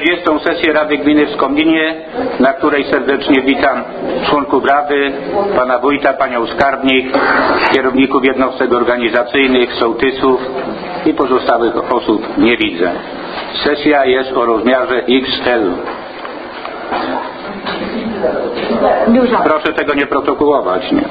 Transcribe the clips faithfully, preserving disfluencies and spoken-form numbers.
czterdziestą sesję Rady Gminy w Skomlinie, na której serdecznie witam członków Rady, pana wójta, panią skarbnik, kierowników jednostek organizacyjnych, sołtysów i pozostałych osób nie widzę. Sesja jest o rozmiarze X L. Proszę tego nie protokołować. Nie?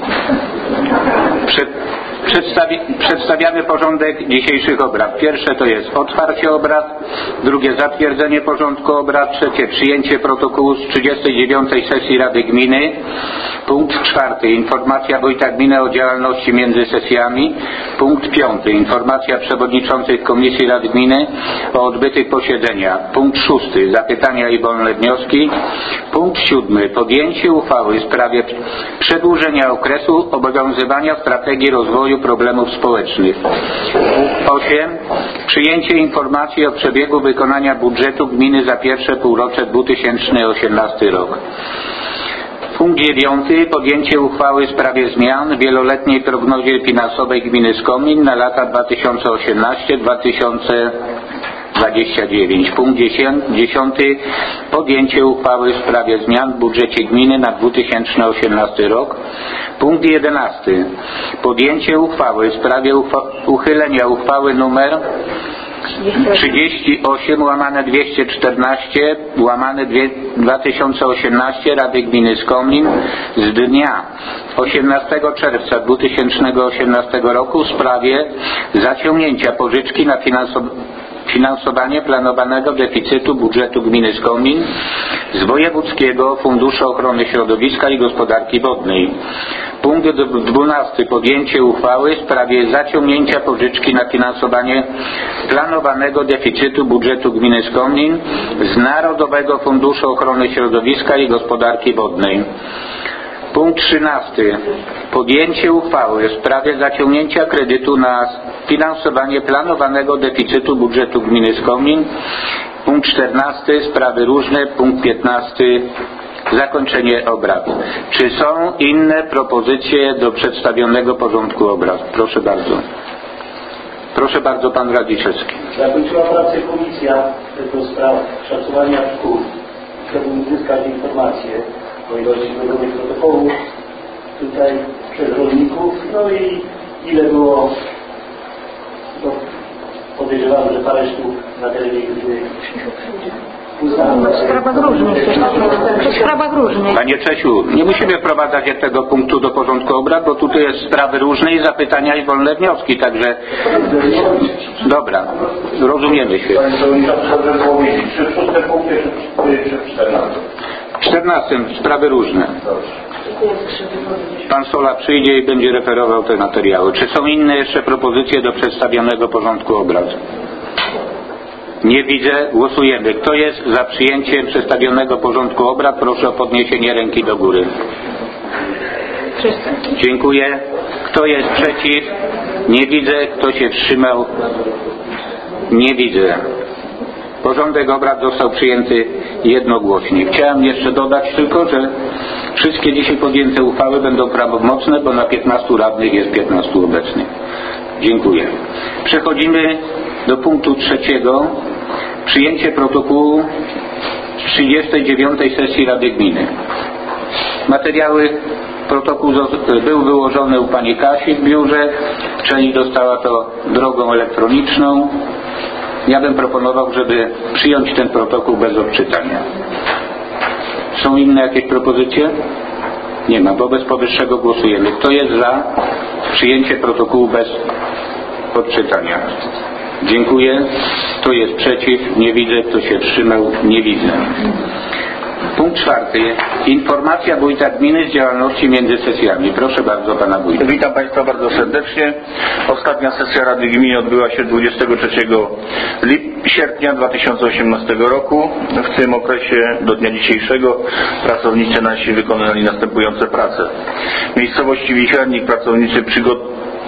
Przed, przedstawi, przedstawiamy porządek dzisiejszych obrad. Pierwsze to jest otwarcie obrad, drugie zatwierdzenie porządku obrad, trzecie przyjęcie protokołu z trzydziestej dziewiątej sesji Rady Gminy. Punkt czwarty. Informacja wójta gminy o działalności między sesjami. Punkt piąty. Informacja przewodniczących Komisji Rady Gminy o odbytych posiedzeniach. Punkt szósty. Zapytania i wolne wnioski. Punkt siódmy. Podjęcie uchwały w sprawie przedłużenia okresu obowiązywania strategii rozwoju problemów społecznych. Punkt osiem. Przyjęcie informacji o przebiegu wykonania budżetu gminy za pierwsze półrocze dwa tysiące osiemnasty rok. Punkt dziewiąty. Podjęcie uchwały w sprawie zmian w wieloletniej prognozie finansowej gminy Skomlin na lata dwa tysiące osiemnasty do dwa tysiące dwudziestego dziewiątego. Punkt dziesiąty. Podjęcie uchwały w sprawie zmian w budżecie gminy na dwa tysiące osiemnasty rok. Punkt jedenasty. Podjęcie uchwały w sprawie uchwa uchylenia uchwały nr trzydzieści osiem łamane dwieście czternaście łamane dwa tysiące osiemnaście Rady Gminy Skomlin z dnia osiemnastego czerwca dwa tysiące osiemnastego roku w sprawie zaciągnięcia pożyczki na finansowanie finansowanie planowanego deficytu budżetu gminy Skomlin z Wojewódzkiego Funduszu Ochrony Środowiska i Gospodarki Wodnej. Punkt dwunasty. Podjęcie uchwały w sprawie zaciągnięcia pożyczki na finansowanie planowanego deficytu budżetu gminy Skomlin z Narodowego Funduszu Ochrony Środowiska i Gospodarki Wodnej. Punkt trzynasty. Podjęcie uchwały w sprawie zaciągnięcia kredytu na finansowanie planowanego deficytu budżetu gminy Skomlin. Punkt czternasty. Sprawy różne. Punkt piętnasty. Zakończenie obrad. Czy są inne propozycje do przedstawionego porządku obrad? Proszę bardzo. Proszę bardzo, pan Radziszewski. Zakończyła pracę komisja do spraw szacowania szkód. Chciałbym uzyskać informacje o ilości złożonych protokołów tutaj przez rolników, no i ile było, no, podejrzewam, że parę sztuk na terenie gminy uznano. W sprawach różnych. W sprawach różnych. Panie Czesiu, nie musimy wprowadzać tego punktu do porządku obrad, bo tutaj jest sprawy różne i zapytania i wolne wnioski, także dobra, rozumiemy się. Panie Przewodniczący, dobrze było wiedzieć, czy w szóstym punkcie, czy w czternastym? W czternastym sprawy różne. Pan Sola przyjdzie i będzie referował te materiały. Czy są inne jeszcze propozycje do przedstawionego porządku obrad? Nie widzę. Głosujemy. Kto jest za przyjęciem przedstawionego porządku obrad? Proszę o podniesienie ręki do góry. Dziękuję. Kto jest przeciw? Nie widzę. Kto się wstrzymał? Nie widzę. Porządek obrad został przyjęty jednogłośnie. Chciałem jeszcze dodać tylko, że wszystkie dzisiaj podjęte uchwały będą prawomocne, bo na piętnastu radnych jest piętnastu obecnych. Dziękuję. Przechodzimy do punktu trzeciego. Przyjęcie protokołu z trzydziestej dziewiątej sesji Rady Gminy. Materiały, protokół był wyłożony u pani Kasi w biurze. Część dostała to drogą elektroniczną. Ja bym proponował, żeby przyjąć ten protokół bez odczytania. Są inne jakieś propozycje? Nie ma. Wobec powyższego głosujemy. Kto jest za przyjęcie protokołu bez odczytania? Dziękuję. Kto jest przeciw? Nie widzę. Kto się wstrzymał? Nie widzę. Punkt czwarty. Informacja wójta gminy z działalności między sesjami. Proszę bardzo, pana wójta. Witam państwa bardzo serdecznie. Ostatnia sesja Rady Gminy odbyła się dwudziestego trzeciego sierpnia dwa tysiące osiemnastego roku. W tym okresie do dnia dzisiejszego pracownicy nasi wykonali następujące prace. W miejscowości Wichernik pracownicy przygotowali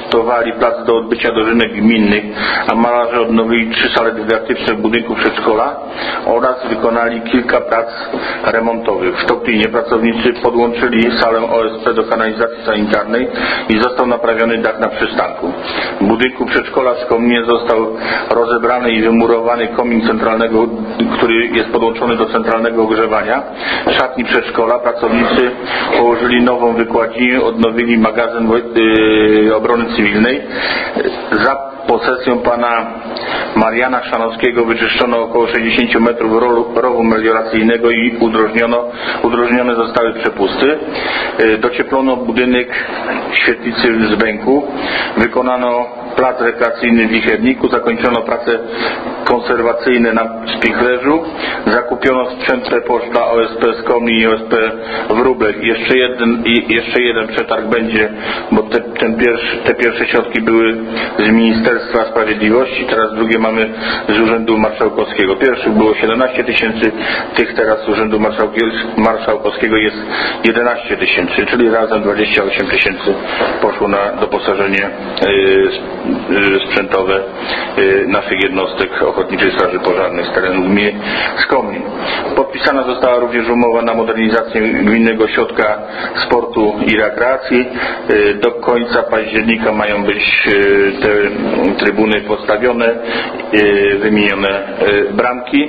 przygotowali plac do odbycia dożynek gminnych, a malarze odnowili trzy sale dydaktyczne w budynku przedszkola oraz wykonali kilka prac remontowych. W Sztoplinie pracownicy podłączyli salę O S P do kanalizacji sanitarnej i został naprawiony dach na przystanku. W budynku przedszkola w Skomlinie został rozebrany i wymurowany komin centralnego, który jest podłączony do centralnego ogrzewania szatni przedszkola. Pracownicy położyli nową wykładzinę, odnowili magazyn yy, obrony cywilnej. Za posesją pana Mariana Chrzanowskiego wyczyszczono około sześćdziesiąt metrów rowu melioracyjnego i udrożniono, udrożnione zostały przepusty. Docieplono budynek świetlicy z Bęku. Wykonano plac rekreacyjny w Wicherniku. Zakończono prace konserwacyjne na Spichlerzu. Zakupiono sprzęt poczta O S P z Komli i O S P w Wróblech. Jeszcze jeden, jeszcze jeden przetarg będzie, bo te, ten pierwszy, te pierwsze środki były z Ministerstwa Sprawiedliwości, teraz drugie mamy z Urzędu Marszałkowskiego. Pierwszych było siedemnaście tysięcy, tych teraz z Urzędu Marszałkowskiego jest jedenaście tysięcy, czyli razem dwadzieścia osiem tysięcy poszło na doposażenie y, sprzętowe y, naszych jednostek Ochotniczej Straży Pożarnej z terenu gminy Skomlin. Podpisana została również umowa na modernizację Gminnego Ośrodka Sportu i Rekreacji. Y, do końca października mają być y, te trybuny postawione, y, wymienione y, bramki.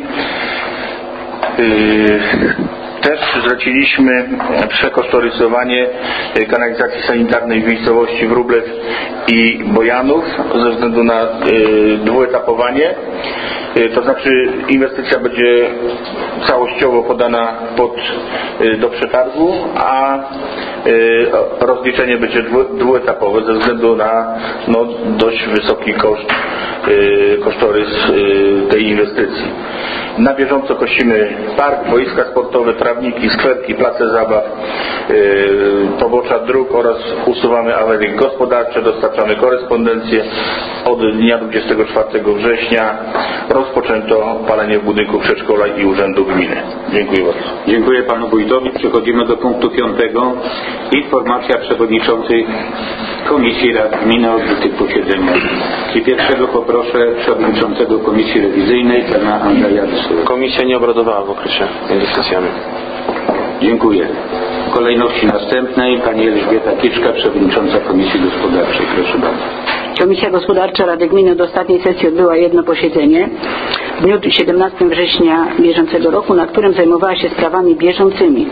Y, Też zleciliśmy przekosztorysowanie kanalizacji sanitarnej w miejscowości Wróblew i Bojanów ze względu na y, dwuetapowanie. Y, to znaczy inwestycja będzie całościowo podana pod, y, do przetargu, a y, rozliczenie będzie dwu, dwuetapowe ze względu na no, dość wysoki koszt, y, kosztorys y, tej inwestycji. Na bieżąco kosimy park, boiska sportowe, trawniki, skwerki, place zabaw, yy, pobocza dróg oraz usuwamy awarie gospodarcze, dostarczamy korespondencję. Od dnia dwudziestego czwartego września rozpoczęto palenie w budynku przedszkola i urzędu gminy. Dziękuję bardzo. Dziękuję panu wójtowi. Przechodzimy do punktu piątego. Informacja przewodniczącej Komisji Rad Gminy o odbytych posiedzeniach. I pierwszego poproszę przewodniczącego Komisji Rewizyjnej pana Andrzeja Wysuła. Komisja nie obradowała w okresie między sesjami. Dziękuję. W kolejności następnej pani Elżbieta Kiczka, przewodnicząca Komisji Gospodarczej. Proszę bardzo. Komisja Gospodarcza Rady Gminy od ostatniej sesji odbyła jedno posiedzenie w dniu siedemnastego września bieżącego roku, na którym zajmowała się sprawami bieżącymi.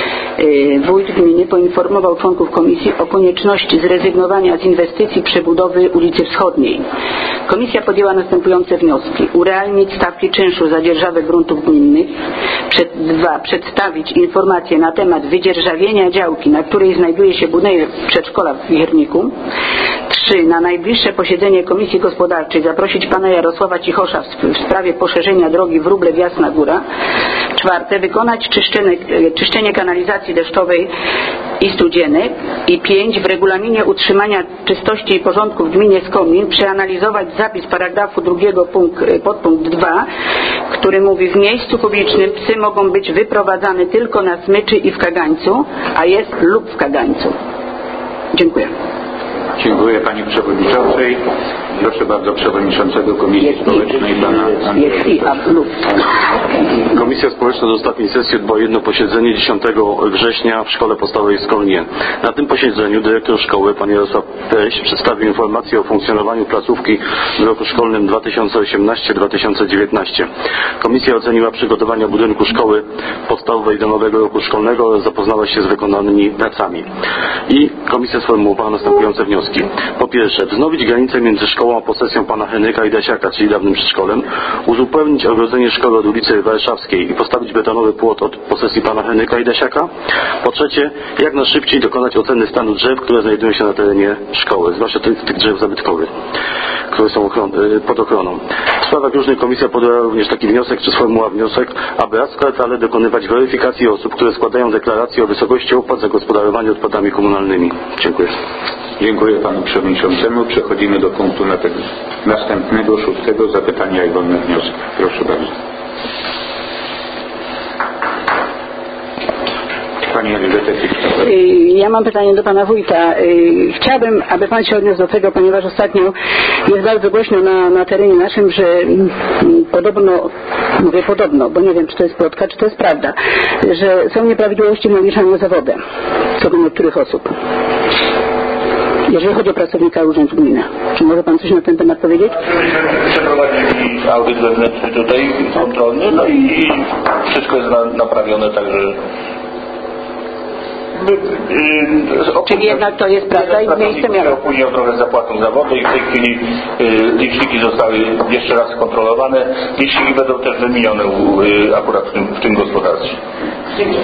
Wójt gminy poinformował członków komisji o konieczności zrezygnowania z inwestycji przebudowy ulicy Wschodniej. Komisja podjęła następujące wnioski: urealnić stawki czynszu za dzierżawę gruntów gminnych, przed, dwa, przedstawić informacje na temat wydzierżawienia działki, na której znajduje się budynek przedszkola w Wicherniku. Trzy. Na najbliższe posiedzenie Komisji Gospodarczej zaprosić pana Jarosława Cichosza w sprawie poszerzenia drogi Wróblew-Jasna Góra. Czwarte. Wykonać czyszczenie, czyszczenie kanalizacji deszczowej i studzienek. I pięć. W regulaminie utrzymania czystości i porządku w gminie Skomlin przeanalizować zapis paragrafu drugiego punkt, podpunkt dwa, który mówi: w miejscu publicznym psy mogą być wyprowadzane tylko na smyczy i w kagańcu, a jest lub w kagańcu. Dziękuję. Dziękuję pani przewodniczącej. Proszę bardzo przewodniczącego Komisji Społecznej pana Andrzeja. Komisja Społeczna do ostatniej sesji odbyła jedno posiedzenie dziesiątego września w Szkole Podstawowej w Skomlinie. Na tym posiedzeniu dyrektor szkoły pan Jarosław Teś przedstawił informację o funkcjonowaniu placówki w roku szkolnym dwa tysiące osiemnastym do dwa tysiące dziewiętnastego. Komisja oceniła przygotowania budynku szkoły podstawowej do nowego roku szkolnego oraz zapoznała się z wykonanymi pracami. I komisja sformułowała następujące wnioski. Po pierwsze, wznowić granicę między szkołą a posesją pana Henryka i Dasiaka, czyli dawnym przedszkolem, uzupełnić ogrodzenie szkoły od ulicy Warszawskiej i postawić betonowy płot od posesji pana Henryka i Dasiaka. Po trzecie, jak najszybciej dokonać oceny stanu drzew, które znajdują się na terenie szkoły, zwłaszcza tych, tych drzew zabytkowych, które są ochron pod ochroną. W sprawach różnych komisja podjęła również taki wniosek, czy sformułowała wniosek, aby raz w kwartale dokonywać weryfikacji osób, które składają deklaracje o wysokości opłat za gospodarowanie odpadami komunalnymi. Dziękuję. Dziękuję panu przewodniczącemu. Przechodzimy do punktu następnego, szóstego, zapytania i wolne wnioski. Proszę bardzo. Pani pani Elżbietę Ficzkową. Ja mam pytanie do pana wójta. Chciałabym, aby pan się odniósł do tego, ponieważ ostatnio jest bardzo głośno na, na terenie naszym, że podobno, mówię podobno, bo nie wiem, czy to jest plotka, czy to jest prawda, że są nieprawidłowości w naliczaniu zawodem co do niektórych osób, jeżeli chodzi o pracownika urzędu gminy. Czy może pan coś na ten temat powiedzieć? Przeprowadzili audyt wewnętrzny tutaj, kontrolny, no i wszystko jest na, naprawione, także... Czyli jednak to jest prawda i miejsce miało. Opóźniał trochę zapłatą za wodę i w tej chwili y, liczniki zostały jeszcze raz skontrolowane. Liczniki będą też wymienione y, akurat w tym, w tym gospodarstwie. Dziękuję.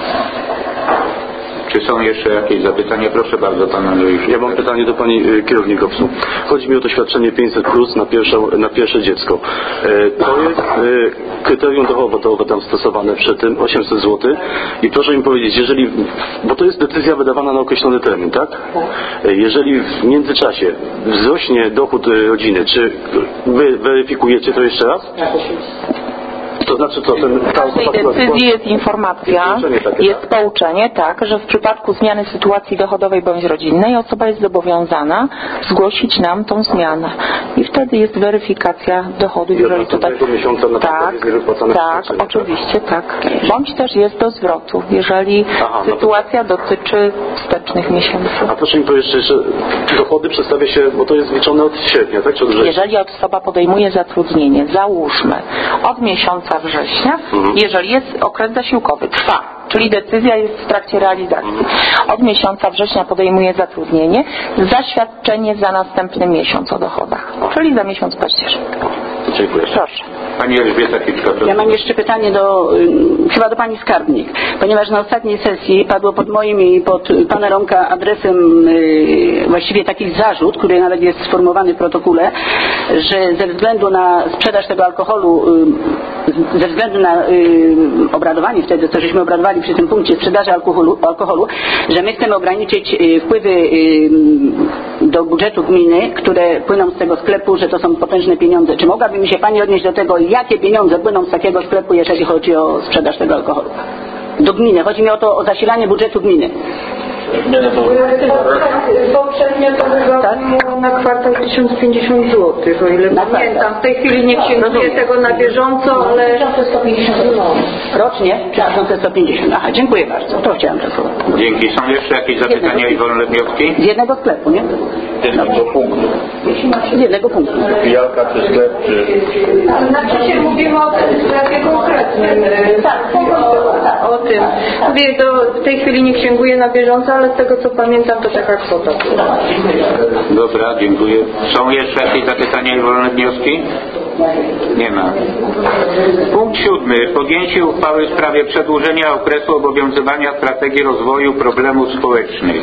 Czy są jeszcze jakieś zapytania? Proszę bardzo, pan Andrzej. Ja mam pytanie do pani y, kierownik O P S u. Chodzi mi o to świadczenie pięćset plus na pierwsze, na pierwsze dziecko. E, to jest y, kryterium dochodowe tam stosowane przy tym osiemset złotych i proszę mi powiedzieć, jeżeli, bo to jest decyzja wydawana na określony termin, tak? E, jeżeli w międzyczasie wzrośnie dochód y, rodziny, czy wy weryfikujecie to jeszcze raz? To znaczy co? Ten, w każdej decyzji jest informacja, jest pouczenie, tak, że w przypadku zmiany sytuacji dochodowej bądź rodzinnej osoba jest zobowiązana zgłosić nam tą zmianę. I wtedy jest weryfikacja dochodów, jeżeli tutaj... Tak, tak, oczywiście, tak. Bądź też jest do zwrotu, jeżeli Aha, sytuacja no to... dotyczy wstecznych miesięcy. A proszę mi powiedzieć, że dochody przedstawia się, bo to jest liczone od sierpnia, tak? Czy od września? Jeżeli osoba podejmuje zatrudnienie, załóżmy, od miesiąca września, mhm. jeżeli jest okres zasiłkowy, trwa, czyli decyzja jest w trakcie realizacji. Mhm. Od miesiąca września podejmuje zatrudnienie, zaświadczenie za następny miesiąc o dochodach, czyli za miesiąc październik. Dziękuję. Proszę. Pani Elżbieta Ficzkowska. Ja mam jeszcze pytanie do, chyba do pani skarbnik, ponieważ na ostatniej sesji padło pod moim i pod pana Romka adresem właściwie taki zarzut, który nawet jest sformułowany w protokole, że ze względu na sprzedaż tego alkoholu, ze względu na obradowanie wtedy, co żeśmy obradowali przy tym punkcie sprzedaży alkoholu, alkoholu, że my chcemy ograniczyć wpływy do budżetu gminy, które płyną z tego sklepu, że to są potężne pieniądze. Czy mogłaby mi się pani odnieść do tego, jakie pieniądze płyną z takiego sklepu, jeżeli chodzi o sprzedaż tego alkoholu? Do gminy. Chodzi mi o to, o zasilanie budżetu gminy. Poprzednio to chyba tak? było na kwartał tysiąc pięćdziesiąt złotych, o ile na pamiętam. W tej chwili nie księguję tego na bieżąco, ale... tysiąc sto pięćdziesiąt rocznie? tysiąc sto pięćdziesiąt. Aha, dziękuję bardzo. To chciałam tylko. Dzięki. Są jeszcze jakieś zapytania i wolne wnioski? Z jednego sklepu, nie? Z jednego punktu. Z jednego punktu. Pijalka czy sklep, czy... Znaczy się mówimy o tym sklepie konkretnym. Tak, o tym. Mówię, to w tej chwili nie księguję na bieżąco, ale z tego co pamiętam to taka kwota. Dobra, dziękuję. Są jeszcze jakieś zapytania i wolne wnioski? Nie ma. Punkt siódmy. Podjęcie uchwały w sprawie przedłużenia okresu obowiązywania strategii rozwoju problemów społecznych.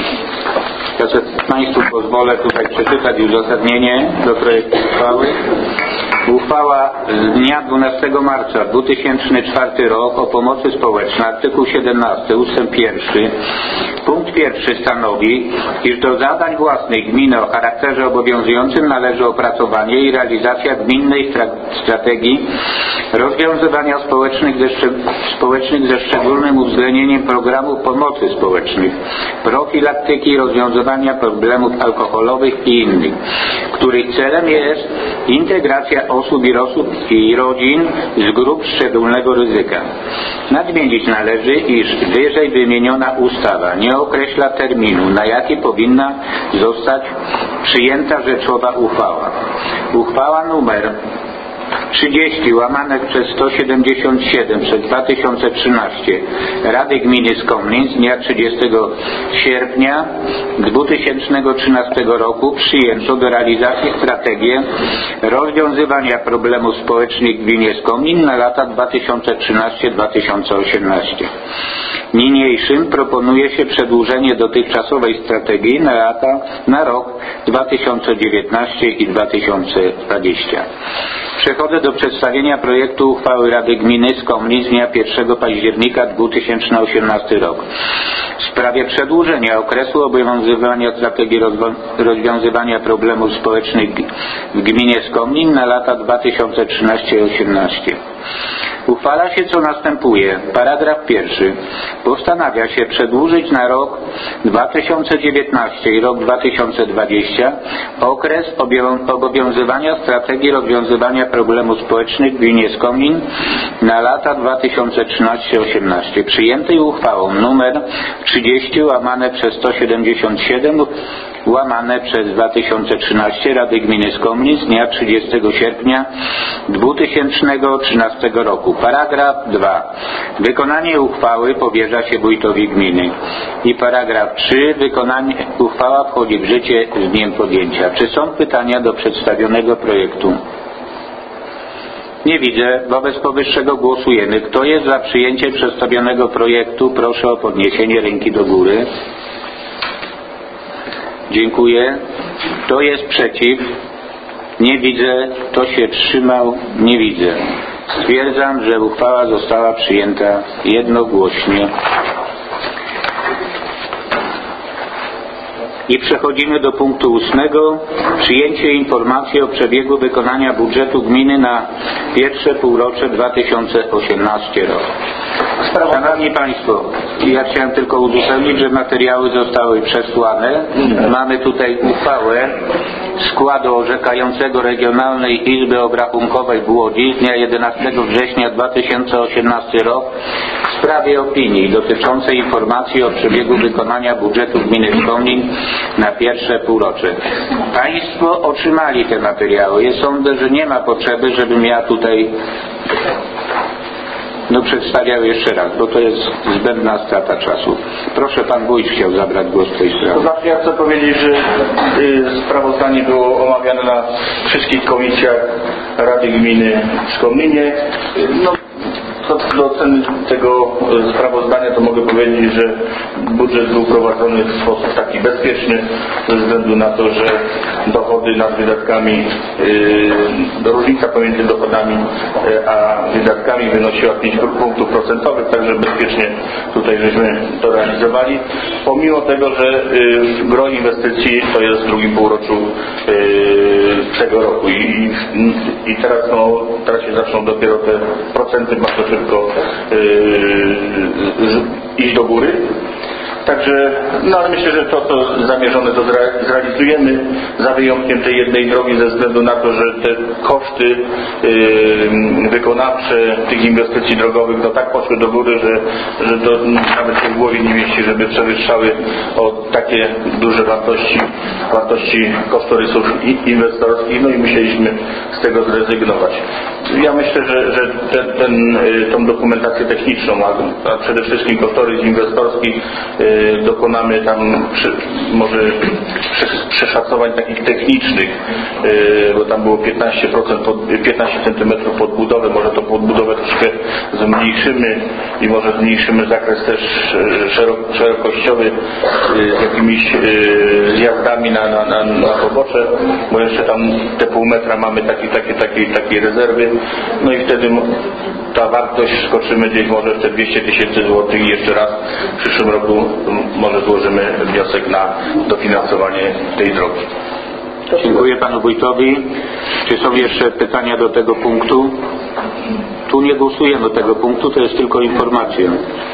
Ja sobie Państwu pozwolę tutaj przeczytać uzasadnienie do projektu uchwały. Uchwała z dnia dwunastego marca dwa tysiące czwartego rok o pomocy społecznej, artykuł siedemnasty, ustęp pierwszy, punkt pierwszy stanowi, iż do zadań własnych gminy o charakterze obowiązującym należy opracowanie i realizacja gminnej strategii rozwiązywania społecznych ze, społecznych ze szczególnym uwzględnieniem programów pomocy społecznych, profilaktyki, rozwiązywania problemów alkoholowych i innych, których celem jest integracja osób i, osób i rodzin z grup szczególnego ryzyka. Nadmienić należy, iż wyżej wymieniona ustawa nie określa terminu, na jaki powinna zostać przyjęta rzeczowa uchwała. Uchwała numer trzydzieści łamanek przez sto siedemdziesiąt siedem przez dwa tysiące trzynaście Rady Gminy Skomlin z dnia trzydziestego sierpnia dwa tysiące trzynastego roku przyjęto do realizacji strategię rozwiązywania problemów społecznych w gminie Skomlin na lata dwa tysiące trzynaście do dwa tysiące osiemnaście. Niniejszym proponuje się przedłużenie dotychczasowej strategii na lata na rok dwa tysiące dziewiętnasty i dwa tysiące dwudziesty. Przechodzę do przedstawienia projektu uchwały Rady Gminy Skomlin z dnia pierwszego października dwa tysiące osiemnastego roku w sprawie przedłużenia okresu obowiązywania strategii rozwiązywania problemów społecznych w gminie Skomlin na lata dwa tysiące trzynasty do dwa tysiące osiemnastego. Uchwala się, co następuje. Paragraf pierwszy. Postanawia się przedłużyć na rok dwa tysiące dziewiętnasty i rok dwa tysiące dwudziesty okres obowiązywania strategii rozwiązywania problemów społecznych w gminie Skomin na lata dwa tysiące trzynasty do dwa tysiące osiemnastego, przyjętej uchwałą nr trzydzieści łamane przez sto siedemdziesiąt siedem łamane przez dwa tysiące trzynaście Rady Gminy Skomin z dnia trzydziestego sierpnia dwa tysiące trzynastego roku. Paragraf dwa. Wykonanie uchwały powierza się wójtowi gminy. I paragraf trzy. Wykonanie uchwała wchodzi w życie z dniem podjęcia. Czy są pytania do przedstawionego projektu? Nie widzę. Wobec powyższego głosujemy. Kto jest za przyjęciem przedstawionego projektu? Proszę o podniesienie ręki do góry. Dziękuję. Kto jest przeciw? Nie widzę. Kto się wstrzymał? Nie widzę. Stwierdzam, że uchwała została przyjęta jednogłośnie. I przechodzimy do punktu ósmego. Przyjęcie informacji o przebiegu wykonania budżetu gminy na pierwsze półrocze dwa tysiące osiemnasty rok. Szanowni Państwo, ja chciałem tylko uzupełnić, że materiały zostały przesłane. Mamy tutaj uchwałę składu orzekającego Regionalnej Izby Obrachunkowej w Łodzi z dnia jedenastego września dwa tysiące osiemnastego rok w sprawie opinii dotyczącej informacji o przebiegu wykonania budżetu gminy Skomin na pierwsze półrocze. Państwo otrzymali te materiały. Ja sądzę, że nie ma potrzeby, żebym ja tutaj no przedstawiał jeszcze raz, bo to jest zbędna strata czasu. Proszę, pan wójt chciał zabrać głos w tej sprawie. To znaczy, ja chcę powiedzieć, że y, sprawozdanie było omawiane na wszystkich komisjach Rady Gminy w Skominie. Y, no, co do oceny tego sprawozdania, to mogę powiedzieć, że budżet był prowadzony w sposób taki bezpieczny, ze względu na to, że dochody nad wydatkami, yy, różnica pomiędzy dochodami yy, a wydatkami wynosiła pięć punktów procentowych, także bezpiecznie tutaj żeśmy to realizowali. Pomimo tego, że yy, gro inwestycji to jest w drugim półroczu yy, tego roku i, i teraz, no, teraz się zaczną dopiero te procenty bardzo szybko yy, iść do góry. Także, no ale myślę, że to, co zamierzone, to zrealizujemy, za wyjątkiem tej jednej drogi, ze względu na to, że te koszty yy, wykonawcze tych inwestycji drogowych no tak poszły do góry, że, że to nawet się w głowie nie mieści, żeby przewyższały o takie duże wartości, wartości kosztorysów inwestorskich, no i musieliśmy z tego zrezygnować. Ja myślę, że, że ten, ten, tą dokumentację techniczną, a, a przede wszystkim kosztorys inwestorski yy, dokonamy tam przy, może przeszacowań takich technicznych, yy, bo tam było piętnaście procent pod, piętnaście centymetrów podbudowę, może to podbudowę troszkę zmniejszymy i może zmniejszymy zakres też szerok, szerokościowy yy, z jakimiś yy, zjazdami na, na, na, na pobocze, bo jeszcze tam te pół metra mamy takie, takie, takie, takie rezerwy, no i wtedy ta wartość skoczymy gdzieś może jeszcze dwieście tysięcy złotych i jeszcze raz w przyszłym roku może złożymy wniosek na dofinansowanie tej drogi. Dziękuję panu wójtowi. Czy są jeszcze pytania do tego punktu? Tu nie głosujemy do tego punktu, to jest tylko informacja.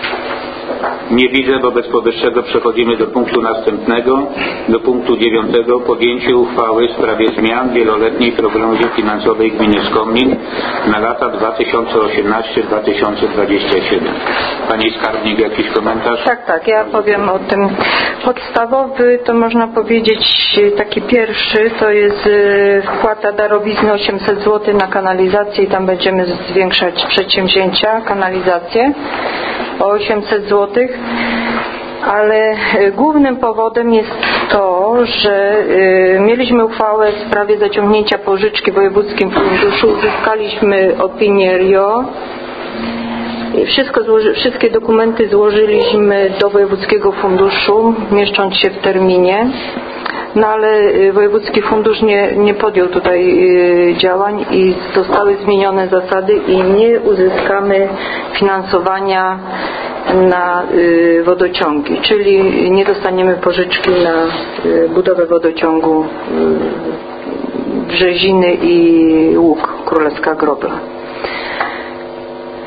Nie widzę, wobec powyższego przechodzimy do punktu następnego, do punktu dziewiątego. Podjęcie uchwały w sprawie zmian wieloletniej prognozy finansowej gminy Skomin na lata dwa tysiące osiemnasty do dwa tysiące dwudziestego siódmego. Pani skarbnik, jakiś komentarz? Tak, tak, ja powiem o tym. Podstawowy to można powiedzieć taki pierwszy, to jest wpłata darowizny osiemset złotych na kanalizację i tam będziemy zwiększać przedsięwzięcia, kanalizację o osiemset złotych, ale głównym powodem jest to, że y, mieliśmy uchwałę w sprawie zaciągnięcia pożyczki w wojewódzkim funduszu, uzyskaliśmy opinię R I O, Wszystko złoży, wszystkie dokumenty złożyliśmy do wojewódzkiego funduszu, mieszcząc się w terminie. No ale wojewódzki fundusz nie, nie podjął tutaj działań i zostały zmienione zasady i nie uzyskamy finansowania na wodociągi, czyli nie dostaniemy pożyczki na budowę wodociągu Brzeziny i Łuk, Królewska Grobla.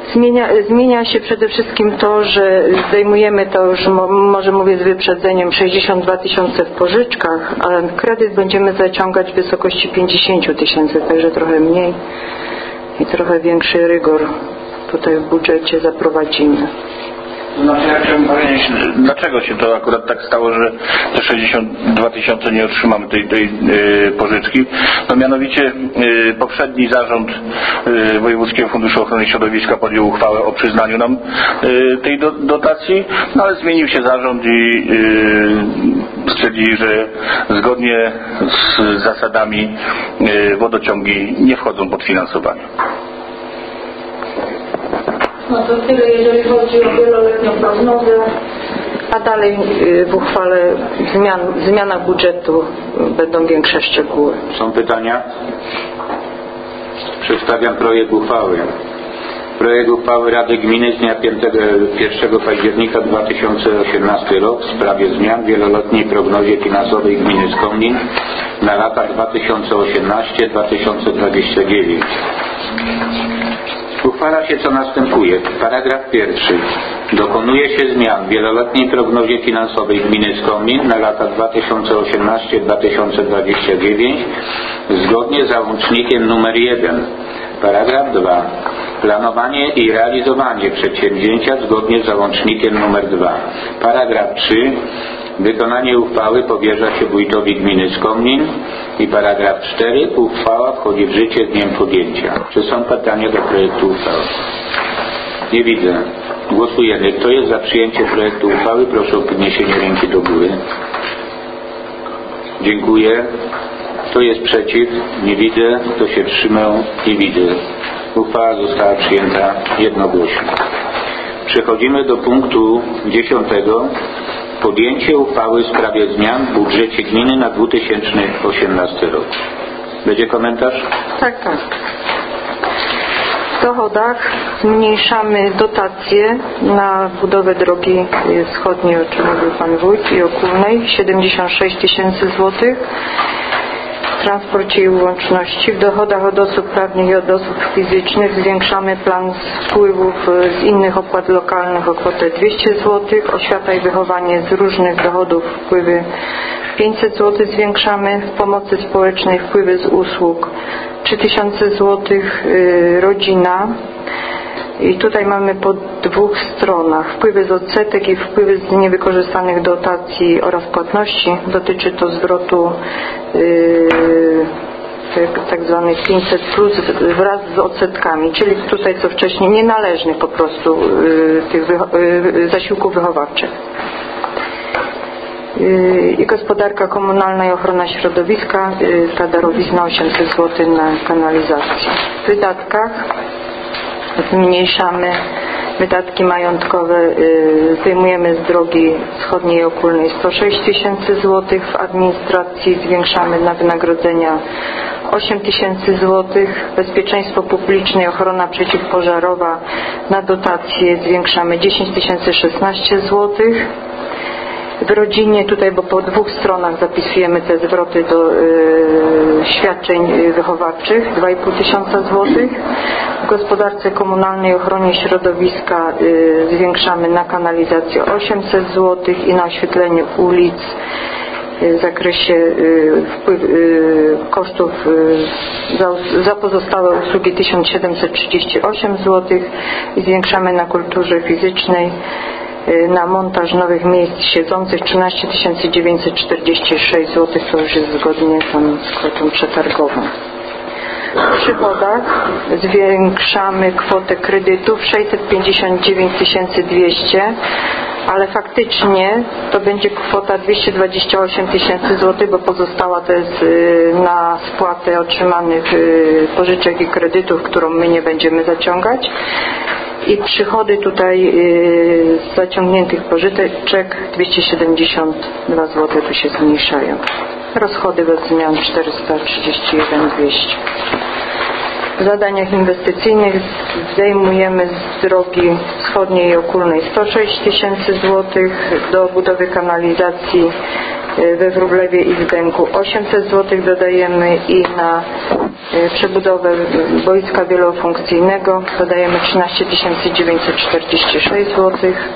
Zmienia, zmienia się przede wszystkim to, że zdejmujemy to już, może mówię z wyprzedzeniem, sześćdziesiąt dwa tysiące w pożyczkach, ale kredyt będziemy zaciągać w wysokości pięćdziesiąt tysięcy, także trochę mniej i trochę większy rygor tutaj w budżecie zaprowadzimy. Znaczy, ja chciałbym powiedzieć, dlaczego się to akurat tak stało, że te sześćdziesiąt dwa tysiące nie otrzymamy tej, tej yy, pożyczki. No mianowicie yy, poprzedni zarząd yy, Wojewódzkiego Funduszu Ochrony Środowiska podjął uchwałę o przyznaniu nam yy, tej do, dotacji, no ale zmienił się zarząd i yy, stwierdzili, że zgodnie z zasadami yy, wodociągi nie wchodzą pod finansowanie. No to tyle, jeżeli chodzi o wieloletnią prognozę, a dalej w uchwale zmian, zmiana budżetu będą większe szczegóły. Są pytania? Przedstawiam projekt uchwały. Projekt uchwały Rady Gminy z dnia pierwszego października dwa tysiące osiemnastego rok w sprawie zmian w wieloletniej prognozie finansowej gminy Skomlin na lata dwa tysiące osiemnasty do dwa tysiące dwudziestego dziewiątego. Uchwala się co następuje. Paragraf pierwszy. Dokonuje się zmian w wieloletniej prognozie finansowej gminy Skomlin na lata dwa tysiące osiemnasty do dwa tysiące dwudziestego dziewiątego zgodnie z załącznikiem numer jeden. Paragraf dwa. Planowanie i realizowanie przedsięwzięcia zgodnie z załącznikiem numer dwa. Paragraf trzy. Wykonanie uchwały powierza się wójtowi gminy Skomlin. I paragraf cztery. Uchwała wchodzi w życie z dniem podjęcia. Czy są pytania do projektu uchwały? Nie widzę. Głosujemy. Kto jest za przyjęciem projektu uchwały? Proszę o podniesienie ręki do góry. Dziękuję. Kto jest przeciw? Nie widzę. Kto się wstrzymał? Nie widzę. Uchwała została przyjęta jednogłośnie. Przechodzimy do punktu dziesiątego. Podjęcie uchwały w sprawie zmian w budżecie gminy na dwa tysiące osiemnasty rok. Będzie komentarz? Tak, tak. W dochodach zmniejszamy dotacje na budowę drogi wschodniej, o czym mówił Pan Wójt, i ogólnej siedemdziesiąt sześć tysięcy złotych. W transporcie i łączności. W dochodach od osób prawnych i od osób fizycznych zwiększamy plan wpływów z innych opłat lokalnych o kwotę dwieście złotych. Oświata i wychowanie z różnych dochodów wpływy pięćset złotych zwiększamy. W pomocy społecznej wpływy z usług trzy tysiące złotych. Rodzina. I tutaj mamy po dwóch stronach wpływy z odsetek i wpływy z niewykorzystanych dotacji oraz płatności. Dotyczy to zwrotu yy, tak zwanych pięćset plus wraz z odsetkami, czyli tutaj co wcześniej nienależnych po prostu yy, tych wycho- yy, zasiłków wychowawczych. Yy, I gospodarka komunalna i ochrona środowiska, yy, ta darowizna osiemset złotych na kanalizację. W wydatkach zmniejszamy wydatki majątkowe, zdejmujemy z drogi wschodniej i ogólnej sto sześć tysięcy złotych, w administracji zwiększamy na wynagrodzenia osiem tysięcy złotych, bezpieczeństwo publiczne i ochrona przeciwpożarowa na dotacje zwiększamy dziesięć tysięcy szesnaście złotych. W rodzinie tutaj, bo po dwóch stronach zapisujemy te zwroty do y, świadczeń wychowawczych, dwa i pół tysiąca złotych. W gospodarce komunalnej i ochronie środowiska y, zwiększamy na kanalizację osiemset złotych i na oświetlenie ulic y, w zakresie y, wpływ, y, kosztów y, za, za pozostałe usługi tysiąc siedemset trzydzieści osiem złotych i zwiększamy na kulturze fizycznej na montaż nowych miejsc siedzących trzynaście tysięcy dziewięćset czterdzieści sześć złotych, to już jest zgodnie tam z kwotą przetargową. W przychodach zwiększamy kwotę kredytów sześćset pięćdziesiąt dziewięć tysięcy dwieście, ale faktycznie to będzie kwota dwieście dwadzieścia osiem tysięcy złotych, bo pozostała to jest na spłatę otrzymanych pożyczek i kredytów, którą my nie będziemy zaciągać. I przychody tutaj yy, z zaciągniętych pożyczek dwieście siedemdziesiąt dwa złote tu się zmniejszają. Rozchody bez zmian czterysta trzydzieści jeden tysięcy dwieście. W zadaniach inwestycyjnych zdejmujemy z drogi wschodniej i ogólnej sto sześć tysięcy złotych, do budowy kanalizacji we Wróblewie i w Dęku osiemset złotych dodajemy i na przebudowę boiska wielofunkcyjnego dodajemy trzynaście tysięcy dziewięćset czterdzieści sześć złotych.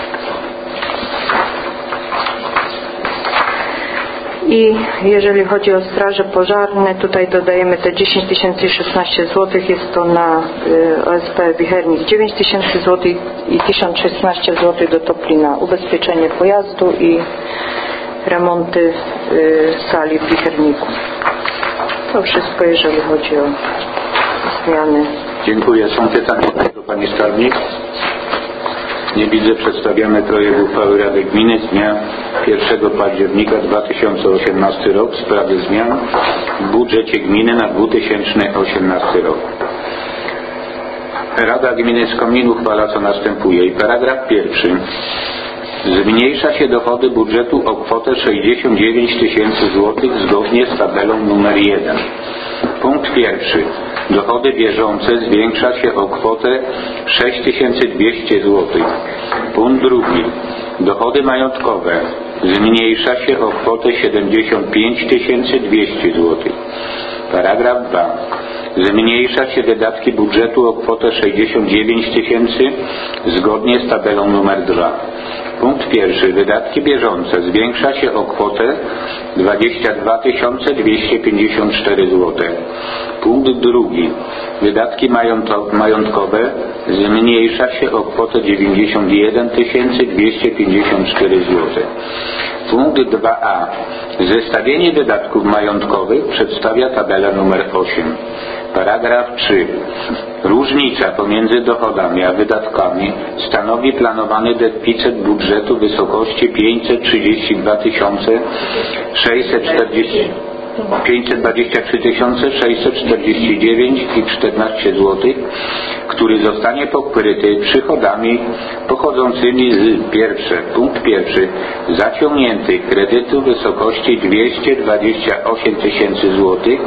I jeżeli chodzi o straże pożarne, tutaj dodajemy te dziesięć tysięcy szesnaście złotych, jest to na O S P Wichernik dziewięć tysięcy złotych i tysiąc szesnaście złotych do topli na ubezpieczenie pojazdu i remonty sali w Wicherniku. To wszystko, jeżeli chodzi o zmiany. Dziękuję. Są pytania do Pani Skarbnik? Nie widzę. Przedstawiamy projekt uchwały Rady Gminy z dnia pierwszego października dwa tysiące osiemnastego rok w sprawie zmian w budżecie gminy na dwa tysiące osiemnasty rok. Rada Gminy Skomin uchwala, co następuje. I paragraf pierwszy. Zmniejsza się dochody budżetu o kwotę sześćdziesiąt dziewięć tysięcy złotych zgodnie z tabelą numer jeden. Punkt pierwszy. Dochody bieżące zwiększa się o kwotę sześć tysięcy dwieście złotych. Punkt drugi. Dochody majątkowe zmniejsza się o kwotę siedemdziesiąt pięć tysięcy dwieście złotych. Paragraf dwa. Zmniejsza się wydatki budżetu o kwotę sześćdziesiąt dziewięć tysięcy zgodnie z tabelą numer dwa. Punkt pierwszy. Wydatki bieżące zwiększa się o kwotę dwadzieścia dwa tysiące dwieście pięćdziesiąt cztery złote. Punkt drugi. Wydatki majątkowe zmniejsza się o kwotę dziewięćdziesiąt jeden tysięcy dwieście pięćdziesiąt cztery złote. Punkt dwa a. Zestawienie wydatków majątkowych przedstawia tabelę numer osiem. Paragraf trzy. Różnica pomiędzy dochodami a wydatkami stanowi planowany deficyt budżetu w wysokości pięćset trzydzieści dwa tysiące sześćset czterdzieści pięćset dwadzieścia trzy tysiące sześćset czterdzieści dziewięć i czternaście złotych, który zostanie pokryty przychodami pochodzącymi z pierwsze, punkt pierwszy, zaciągniętych kredytów w wysokości dwieście dwadzieścia osiem tysięcy złotych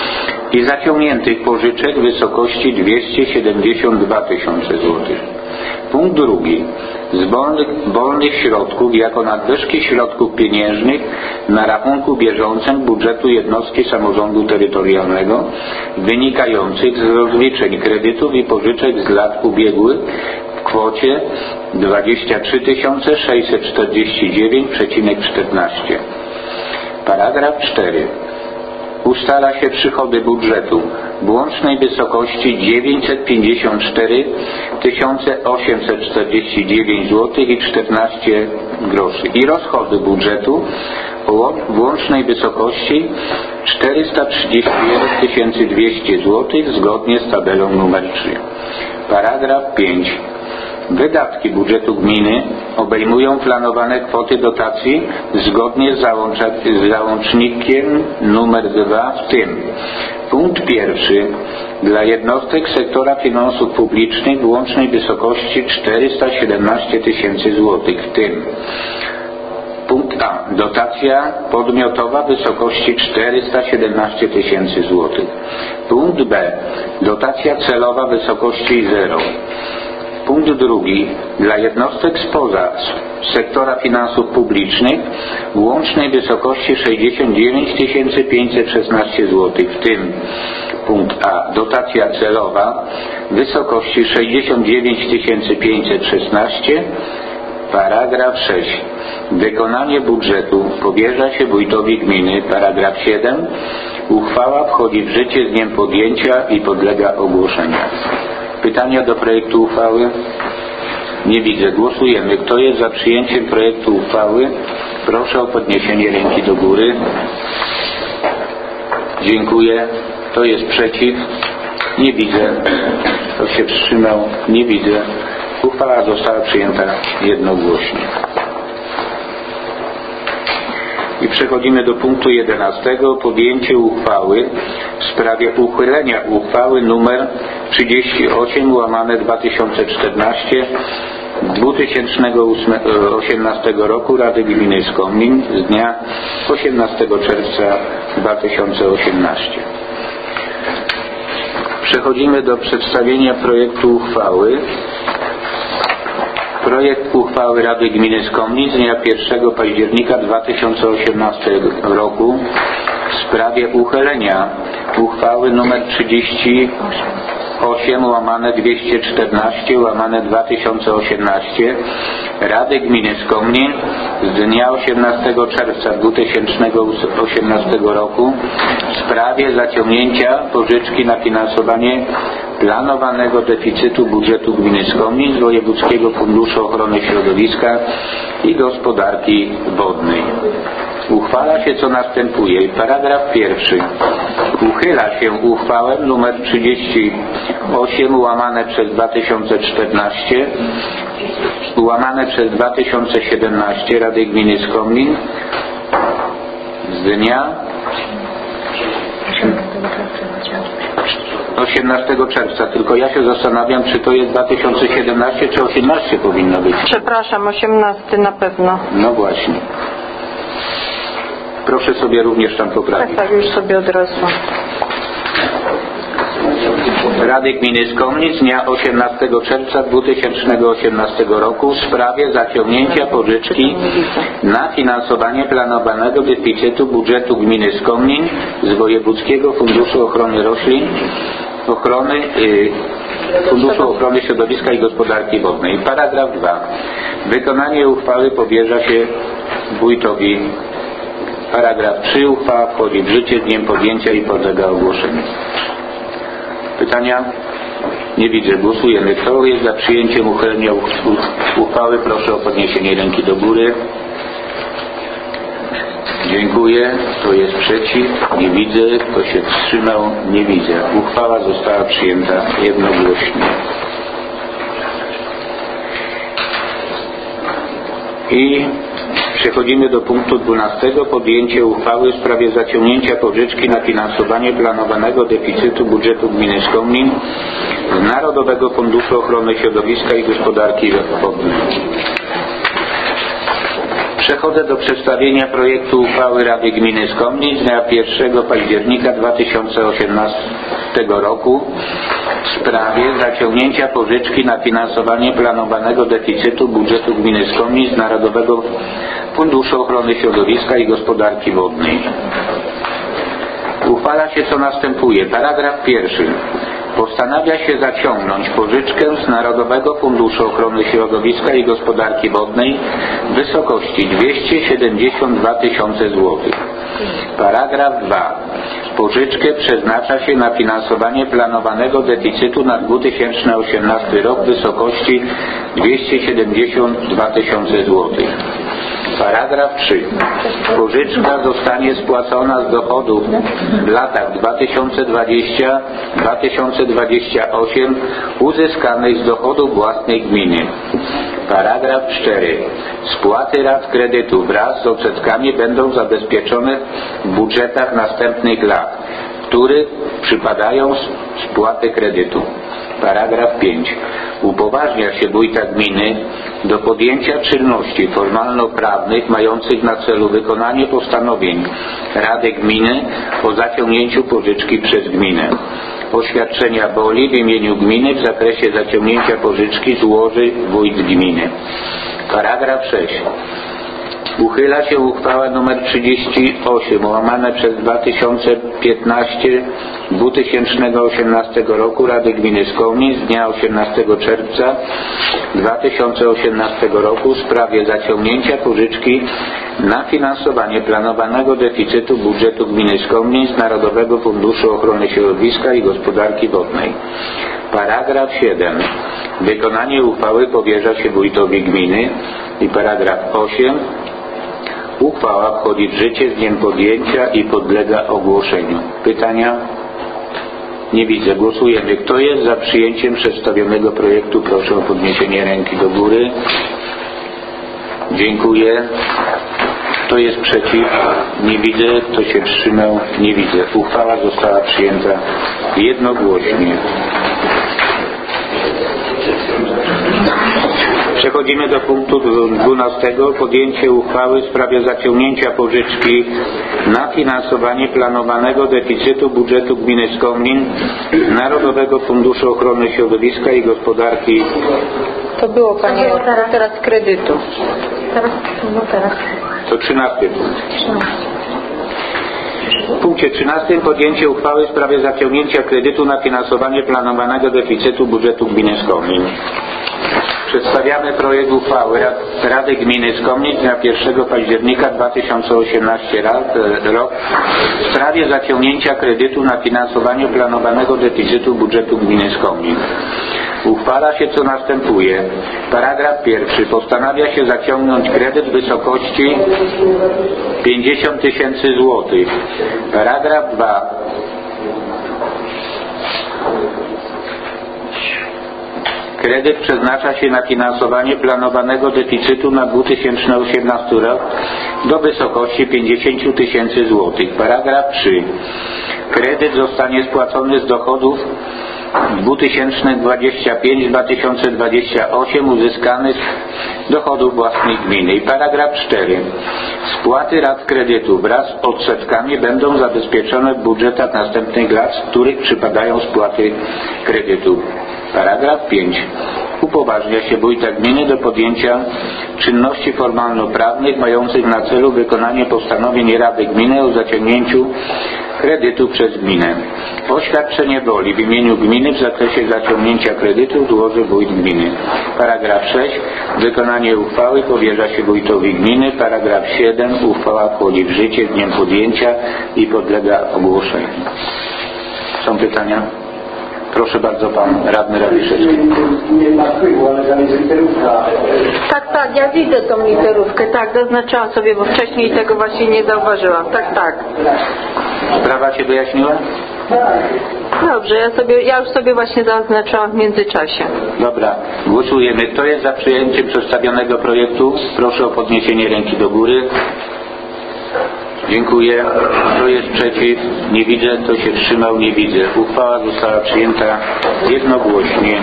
i zaciągniętych pożyczek w wysokości dwieście siedemdziesiąt dwa tysiące złotych. Punkt drugi. Z wolnych, wolnych środków jako nadwyżki środków pieniężnych na rachunku bieżącym budżetu jednostki samorządu terytorialnego wynikających z rozliczeń kredytów i pożyczek z lat ubiegłych w kwocie dwadzieścia trzy tysiące sześćset czterdzieści dziewięć przecinek czternaście. Paragraf cztery. Ustala się przychody budżetu w łącznej wysokości dziewięćset pięćdziesiąt cztery tysiące osiemset czterdzieści dziewięć złotych i czternaście groszy i rozchody budżetu w łącznej wysokości czterysta trzydzieści jeden tysięcy dwieście złotych zgodnie z tabelą numer trzy. Paragraf pięć. Wydatki budżetu gminy obejmują planowane kwoty dotacji zgodnie z, z załącznikiem numer dwa, w tym punkt pierwszy dla jednostek sektora finansów publicznych w łącznej wysokości czterysta siedemnaście tysięcy złotych, w tym punkt A. Dotacja podmiotowa w wysokości czterysta siedemnaście tysięcy złotych. Punkt B. Dotacja celowa w wysokości zero. Punkt drugi. Dla jednostek spoza sektora finansów publicznych w łącznej wysokości sześćdziesiąt dziewięć tysięcy pięćset szesnaście złotych, w tym punkt A. Dotacja celowa w wysokości sześćdziesiąt dziewięć tysięcy pięćset szesnaście. Paragraf sześć. Wykonanie budżetu powierza się wójtowi gminy. Paragraf siedem. Uchwała wchodzi w życie z dniem podjęcia i podlega ogłoszeniu. Pytania do projektu uchwały? Nie widzę. Głosujemy. Kto jest za przyjęciem projektu uchwały? Proszę o podniesienie ręki do góry. Dziękuję. Kto jest przeciw? Nie widzę. Kto się wstrzymał? Nie widzę. Uchwała została przyjęta jednogłośnie. I przechodzimy do punktu jedenastego. Podjęcie uchwały w sprawie uchylenia uchwały numer trzydzieści osiem łamane dwa tysiące czternaście dwa tysiące osiemnastego roku Rady Gminy Skomin z dnia osiemnastego czerwca dwa tysiące osiemnastego. Przechodzimy do przedstawienia projektu uchwały. Projekt uchwały Rady Gminy Skomlin z dnia pierwszego października dwa tysiące osiemnastego roku w sprawie uchylenia uchwały nr trzydzieści osiem łamane dwieście czternaście łamane dwa tysiące osiemnaście Rady Gminy Skomlin z dnia osiemnastego czerwca dwa tysiące osiemnastego roku w sprawie zaciągnięcia pożyczki na finansowanie planowanego deficytu budżetu gminy Skomlin z Wojewódzkiego Funduszu Ochrony Środowiska i Gospodarki Wodnej. Uchwala się co następuje. Paragraf pierwszy. Uchyla się uchwałę nr trzydzieści osiem łamane przez dwa tysiące czternaście łamane przez dwa tysiące siedemnaście Rady Gminy Skomlin z dnia osiemnastego czerwca. Tylko ja się zastanawiam, czy to jest dwa tysiące siedemnaście czy osiemnaście powinno być. Przepraszam, osiemnasty na pewno. No właśnie. Proszę sobie również tam poprawić. Tak, tak, już sobie od razu. Rady Gminy Skomlin z dnia osiemnastego czerwca dwa tysiące osiemnastego roku w sprawie zaciągnięcia pożyczki na finansowanie planowanego deficytu budżetu gminy Skomlin z Wojewódzkiego Funduszu Ochrony Roślin, Ochrony, yy, Funduszu Ochrony Środowiska i Gospodarki Wodnej. Paragraf dwa. Wykonanie uchwały powierza się wójtowi. Paragraf trzy. Uchwała wchodzi w życie z dniem podjęcia i podlega ogłoszeniu. Pytania? Nie widzę. Głosujemy. Kto jest za przyjęciem uchylenia uchwały? Proszę o podniesienie ręki do góry. Dziękuję. Kto jest przeciw? Nie widzę. Kto się wstrzymał? Nie widzę. Uchwała została przyjęta jednogłośnie. I przechodzimy do punktu dwunastego. Podjęcie uchwały w sprawie zaciągnięcia pożyczki na finansowanie planowanego deficytu budżetu gminy Skomlin z Narodowego Funduszu Ochrony Środowiska i Gospodarki Wodnej. Przechodzę do przedstawienia projektu uchwały Rady Gminy Skomlin z dnia pierwszego października dwa tysiące osiemnastego roku w sprawie zaciągnięcia pożyczki na finansowanie planowanego deficytu budżetu gminy Skomlin z Narodowego Funduszu Ochrony Środowiska i Gospodarki Wodnej. Uchwala się co następuje. Paragraf pierwszy. Postanawia się zaciągnąć pożyczkę z Narodowego Funduszu Ochrony Środowiska i Gospodarki Wodnej w wysokości dwieście siedemdziesiąt dwa tysiące złotych. Paragraf dwa. Pożyczkę przeznacza się na finansowanie planowanego deficytu na dwa tysiące osiemnasty rok w wysokości dwieście siedemdziesiąt dwa tysiące złotych. Paragraf trzy. Pożyczka zostanie spłacona z dochodów w latach dwa tysiące dwudziestym do dwa tysiące dwudziestego ósmego uzyskanych z dochodów własnej gminy. Paragraf cztery. Spłaty rat kredytu wraz z odsetkami będą zabezpieczone w budżetach następnych lat, w których przypadają spłaty kredytu. Paragraf pięć. Upoważnia się wójta gminy do podjęcia czynności formalno-prawnych mających na celu wykonanie postanowień Rady Gminy o zaciągnięciu pożyczki przez gminę. Oświadczenia woli w imieniu gminy w zakresie zaciągnięcia pożyczki złoży wójt gminy. Paragraf sześć. Uchyla się uchwała nr trzydzieści osiem łamane przez dwa tysiące piętnaście dwa tysiące osiemnastego roku Rady Gminy Skomlin z dnia osiemnastego czerwca dwa tysiące osiemnastego roku w sprawie zaciągnięcia pożyczki na finansowanie planowanego deficytu budżetu gminy Skomlin z Narodowego Funduszu Ochrony Środowiska i Gospodarki Wodnej. Paragraf siedem. Wykonanie uchwały powierza się wójtowi gminy. I paragraf osiem. Uchwała wchodzi w życie z dniem podjęcia i podlega ogłoszeniu. Pytania? Nie widzę. Głosujemy. Kto jest za przyjęciem przedstawionego projektu? Proszę o podniesienie ręki do góry. Dziękuję. Kto jest przeciw? Nie widzę. Kto się wstrzymał? Nie widzę. Uchwała została przyjęta jednogłośnie. Przechodzimy do punktu dwunastego. Podjęcie uchwały w sprawie zaciągnięcia pożyczki na finansowanie planowanego deficytu budżetu gminy Skomlin z Narodowego Funduszu Ochrony Środowiska i Gospodarki To było Pani To było teraz. teraz kredytu. Teraz, no teraz. To trzynasty punkt. W punkcie trzynastym podjęcie uchwały w sprawie zaciągnięcia kredytu na finansowanie planowanego deficytu budżetu gminy Skomlin. Przedstawiamy projekt uchwały Rady Gminy Skomlin dnia pierwszego października dwa tysiące osiemnastego rok w sprawie zaciągnięcia kredytu na finansowanie planowanego deficytu budżetu gminy Skomlin. Uchwala się co następuje. Paragraf pierwszy. Postanawia się zaciągnąć kredyt w wysokości pięćdziesiąt tysięcy złotych. Paragraf dwa. Kredyt przeznacza się na finansowanie planowanego deficytu na dwa tysiące osiemnasty rok do wysokości pięćdziesiąt tysięcy złotych. Paragraf trzy. Kredyt zostanie spłacony z dochodów dwa tysiące dwudziestego piątego do dwa tysiące dwudziestego ósmego uzyskanych z dochodów własnych gminy. I paragraf cztery. Spłaty rat kredytu wraz z odsetkami będą zabezpieczone w budżetach następnych lat, z których przypadają spłaty kredytu. Paragraf piąty. Upoważnia się wójta gminy do podjęcia czynności formalno-prawnych mających na celu wykonanie postanowień Rady Gminy o zaciągnięciu kredytu przez gminę. Oświadczenie woli w imieniu gminy w zakresie zaciągnięcia kredytu złoży wójt gminy. Paragraf szósty. Wykonanie uchwały powierza się wójtowi gminy. Paragraf siódmy. Uchwała wchodzi w życie z dniem podjęcia i podlega ogłoszeniu. Są pytania? Proszę bardzo, pan radny Rawiszewski. Nie ma wpływu, ale tam jest literówka. Tak, tak, ja widzę tą literówkę, tak, zaznaczyłam sobie, bo wcześniej tego właśnie nie zauważyłam. Tak, tak. Sprawa się wyjaśniła? Dobrze, ja, sobie, ja już sobie właśnie zaznaczyłam w międzyczasie. Dobra, głosujemy. Kto jest za przyjęciem przedstawionego projektu? Proszę o podniesienie ręki do góry. Dziękuję. Kto jest przeciw? Nie widzę. Kto się wstrzymał? Nie widzę. Uchwała została przyjęta jednogłośnie.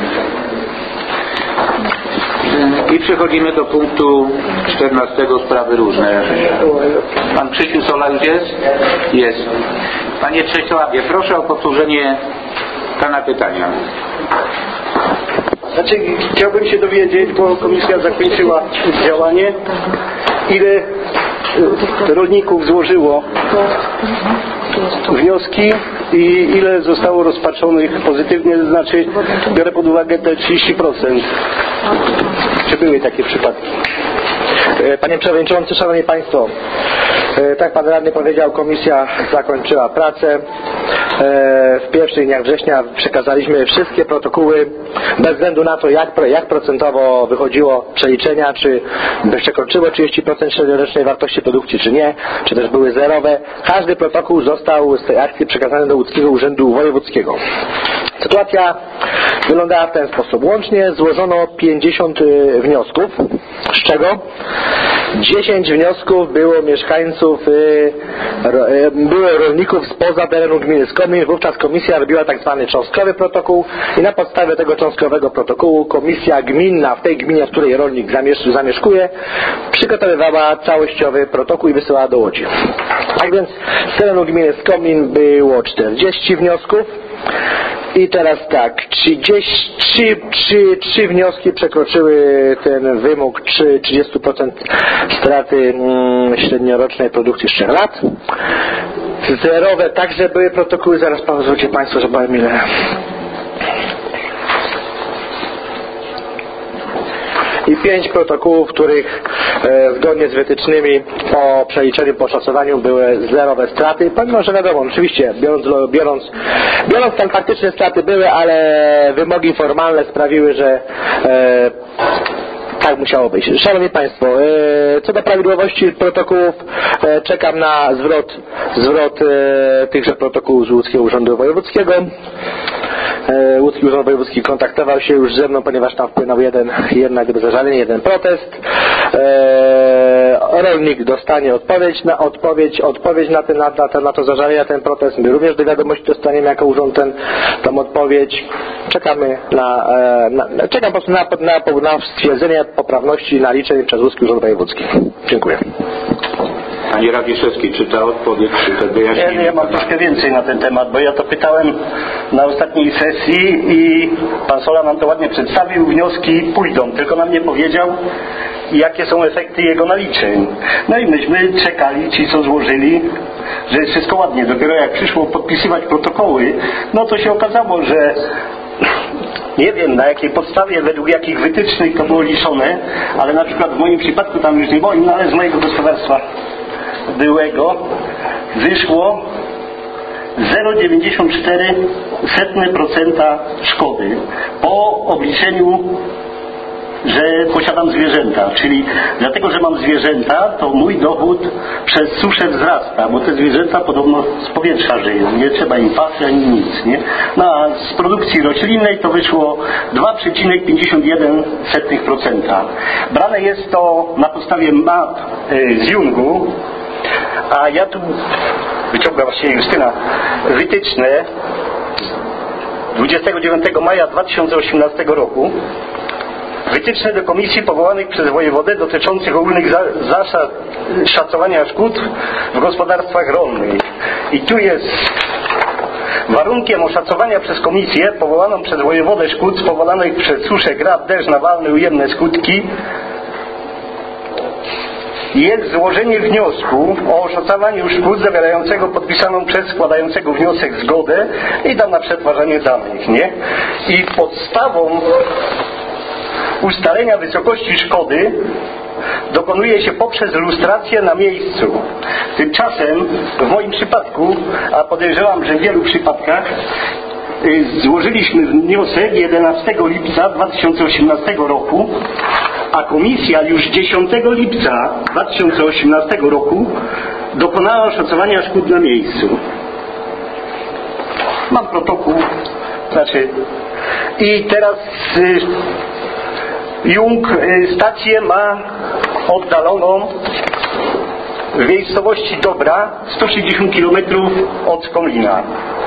I przechodzimy do punktu czternastego. Sprawy różne. Pan Krzysiu Sola już jest? Jest. Panie Czesławie, proszę o powtórzenie pana pytania. Znaczy, chciałbym się dowiedzieć, bo komisja zakończyła działanie, ile rolników złożyło wnioski i ile zostało rozpatrzonych pozytywnie, to znaczy biorę pod uwagę te trzydzieści procent. Czy były takie przypadki? Panie Przewodniczący, Szanowni Państwo, tak Pan Radny powiedział, komisja zakończyła pracę. W pierwszych dniach września przekazaliśmy wszystkie protokoły bez względu na to, jak, jak procentowo wychodziło przeliczenia, czy przekroczyło trzydzieści procent średniorocznej wartości produkcji, czy nie, czy też były zerowe. Każdy protokół został z tej akcji przekazany do Łódzkiego Urzędu Wojewódzkiego. Sytuacja wyglądała w ten sposób. Łącznie złożono pięćdziesiąt wniosków, z czego dziesięć wniosków było mieszkańców, było rolników spoza terenu gminy Skomlin. Wówczas komisja robiła tak zwany cząstkowy protokół i na podstawie tego cząstkowego protokołu komisja gminna w tej gminie, w której rolnik zamieszkuje, przygotowywała całościowy protokół i wysyłała do Łodzi. Tak więc z terenu gminy Skomlin było czterdzieści wniosków. I teraz tak, trzydzieści trzy wnioski przekroczyły ten wymóg trzydzieści procent straty mm, średniorocznej produkcji z trzech lat. Zerowe także były protokoły, zaraz pozwólcie Państwo, że powiem ile. I pięć protokołów, w których e, zgodnie z wytycznymi po przeliczeniu, po szacowaniu były zerowe straty. Pomimo, że wiadomo, oczywiście biorąc, biorąc, biorąc tam faktyczne straty były, ale wymogi formalne sprawiły, że e, tak musiało być. Szanowni Państwo, e, co do prawidłowości protokołów, e, czekam na zwrot, zwrot e, tychże protokołów z Łódzkiego Urzędu Wojewódzkiego. Łódzki Urząd Wojewódzki kontaktował się już ze mną, ponieważ tam wpłynął jeden, jedna gdyby zażalenie, jeden protest. Eee, rolnik dostanie odpowiedź na odpowiedź, odpowiedź na, ten, na, na, na to zażalenie, na ten protest. My również do wiadomości dostaniemy jako urząd ten, tą odpowiedź. Czekamy na, na czekam po prostu na, na, na stwierdzenie poprawności naliczeń przez Łódzki Urząd Wojewódzki. Dziękuję. Panie Rabiszewski, czy ta odpowiedź, czy te wyjaśnienie? Ja, ja mam troszkę więcej na ten temat, bo ja to pytałem na ostatniej sesji i pan Sola nam to ładnie przedstawił, wnioski pójdą, tylko nam nie powiedział, jakie są efekty jego naliczeń. No i myśmy czekali, ci co złożyli, że jest wszystko ładnie. Dopiero jak przyszło podpisywać protokoły, no to się okazało, że nie wiem na jakiej podstawie, według jakich wytycznych to było liczone, ale na przykład w moim przypadku, tam już nie moim, no ale z mojego gospodarstwa byłego wyszło zero przecinek dziewięćdziesiąt cztery procent szkody po obliczeniu, że posiadam zwierzęta, czyli dlatego, że mam zwierzęta, to mój dochód przez suszę wzrasta, bo te zwierzęta podobno z powietrza żyją, nie trzeba im pasy ani nic, nie? No a z produkcji roślinnej to wyszło dwa przecinek pięćdziesiąt jeden procent. Brane jest to na podstawie map z Jungu, a ja tu wyciągam właściwie Justyna wytyczne dwudziestego dziewiątego maja dwa tysiące osiemnastego roku. Wytyczne do komisji powołanych przez wojewodę dotyczących ogólnych za, zasad szacowania szkód w gospodarstwach rolnych. I tu jest warunkiem oszacowania przez komisję powołaną przez wojewodę szkód spowodowanych przez suszę, grad, deszcz nawalny, ujemne skutki jest złożenie wniosku o oszacowaniu szkód zawierającego podpisaną przez składającego wniosek zgodę i tam na przetwarzanie danych, nie? I podstawą ustalenia wysokości szkody dokonuje się poprzez lustrację na miejscu. Tymczasem w moim przypadku, a podejrzewam, że w wielu przypadkach, złożyliśmy wniosek jedenastego lipca dwa tysiące osiemnastego roku, a komisja już dziesiątego lipca dwa tysiące osiemnastego roku dokonała oszacowania szkód na miejscu. Mam protokół, znaczy i teraz y, Jung y, stację ma oddaloną w miejscowości Dobra sto sześćdziesiąt kilometrów od Komlina.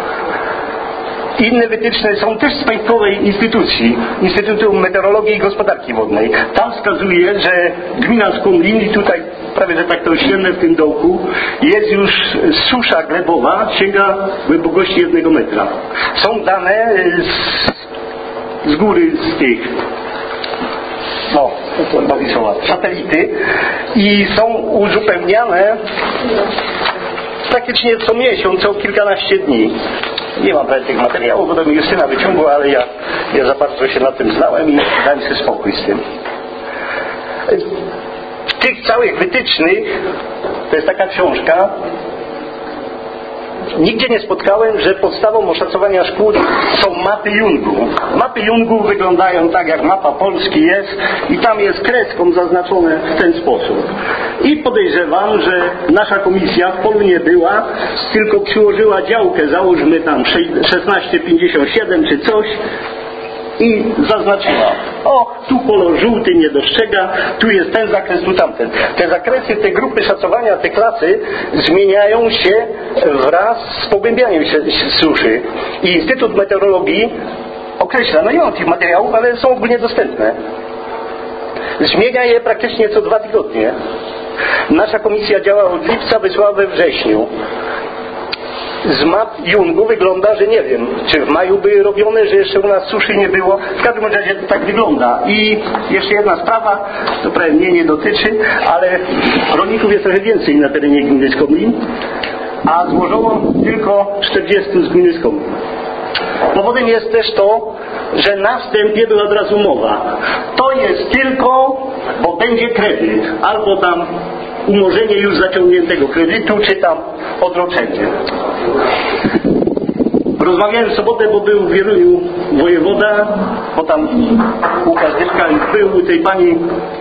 Inne wytyczne są też z państwowej instytucji, Instytutu Meteorologii i Gospodarki Wodnej. Tam wskazuje, że gmina Skomlin, i tutaj prawie że tak to ściemne w tym dołku, jest już susza glebowa, sięga głębokości jednego metra. Są dane z, z góry z tych no, satelity i są uzupełniane praktycznie co miesiąc, co kilkanaście dni. Nie mam prawie tych materiałów, bo to mi Justyna wyciągła, ale ja, ja za bardzo się na tym znałem i dałem sobie spokój z tym. W tych całych wytycznych, to jest taka książka, nigdzie nie spotkałem, że podstawą oszacowania szkód są mapy Jungu. Mapy Jungu wyglądają tak, jak mapa Polski jest i tam jest kreską zaznaczone w ten sposób. I podejrzewam, że nasza komisja w polu nie była, tylko przyłożyła działkę, załóżmy tam szesnaście pięćdziesiąt siedem czy coś, i zaznaczyła. O, tu kolor żółty nie dostrzega, tu jest ten zakres, tu tamten. Te zakresy, te grupy szacowania, te klasy zmieniają się wraz z pogłębianiem się suszy. I Instytut Meteorologii określa, no nie mam tych materiałów, ale są ogólnie dostępne. Zmienia je praktycznie co dwa tygodnie. Nasza komisja działa od lipca, wysłała we wrześniu. Z map Jungu wygląda, że nie wiem, czy w maju były robione, że jeszcze u nas suszy nie było. W każdym razie tak wygląda. I jeszcze jedna sprawa, to prawie mnie nie dotyczy, ale rolników jest trochę więcej na terenie gminy Skomlin, a złożono tylko czterdziestu z gminy Skomlin. Powodem jest też to, że na wstępie była od razu mowa. To jest tylko, bo będzie kredyt, albo tam umorzenie już zaciągniętego kredytu, czy tam odroczenie. Rozmawiałem w sobotę, bo był w Wieruniu wojewoda, bo tam Łukasz Dyszka był u tej pani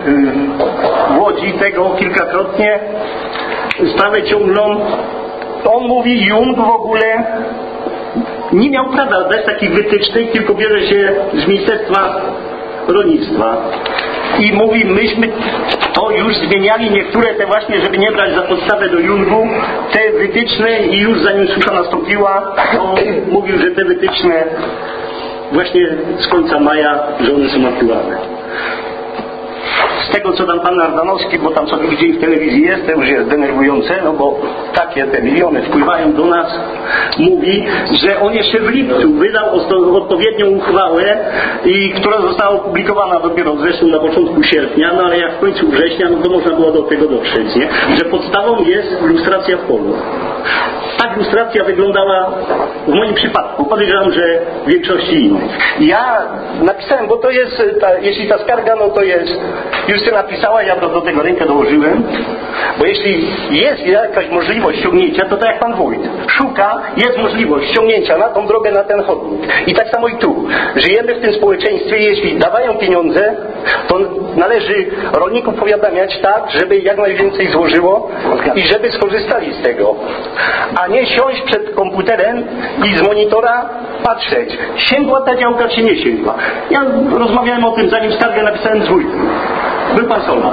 w Łodzi tego kilkakrotnie, sprawę ciągną. On mówi, Jung w ogóle nie miał prawa dać takich wytycznych, tylko bierze się z Ministerstwa Rolnictwa. I mówi, myśmy to już zmieniali niektóre te właśnie, żeby nie brać za podstawę do Jungu, te wytyczne i już zanim susza nastąpiła, to mówił, że te wytyczne właśnie z końca maja, że one są aktualne. z tego co tam pan Ardanowski, bo tam co drugi dzień w telewizji jest, to już jest denerwujące, no bo takie te miliony wpływają do nas, mówi, że on jeszcze w lipcu wydał odpowiednią uchwałę, i która została opublikowana dopiero zresztą na początku sierpnia, no ale jak w końcu września, no to można było do tego dotrzeć, nie? Że podstawą jest lustracja w polu. Tak lustracja wyglądała w moim przypadku. Podejrzewam, że w większości innych. Ja napisałem, bo to jest, ta, jeśli ta skarga, no to jest, już się napisała, ja do, do tego rękę dołożyłem, bo jeśli jest jakaś możliwość ściągnięcia, to tak jak pan wójt szuka, jest możliwość ściągnięcia na tą drogę, na ten chodnik. I tak samo i tu. Żyjemy w tym społeczeństwie, jeśli dawają pieniądze, to należy rolników powiadamiać tak, żeby jak najwięcej złożyło i żeby skorzystali z tego. A nie siąść przed komputerem i z monitora patrzeć, sięgła ta działka czy nie sięgła. Ja rozmawiałem o tym, zanim skargę napisałem z wójtem. Był pan Solman.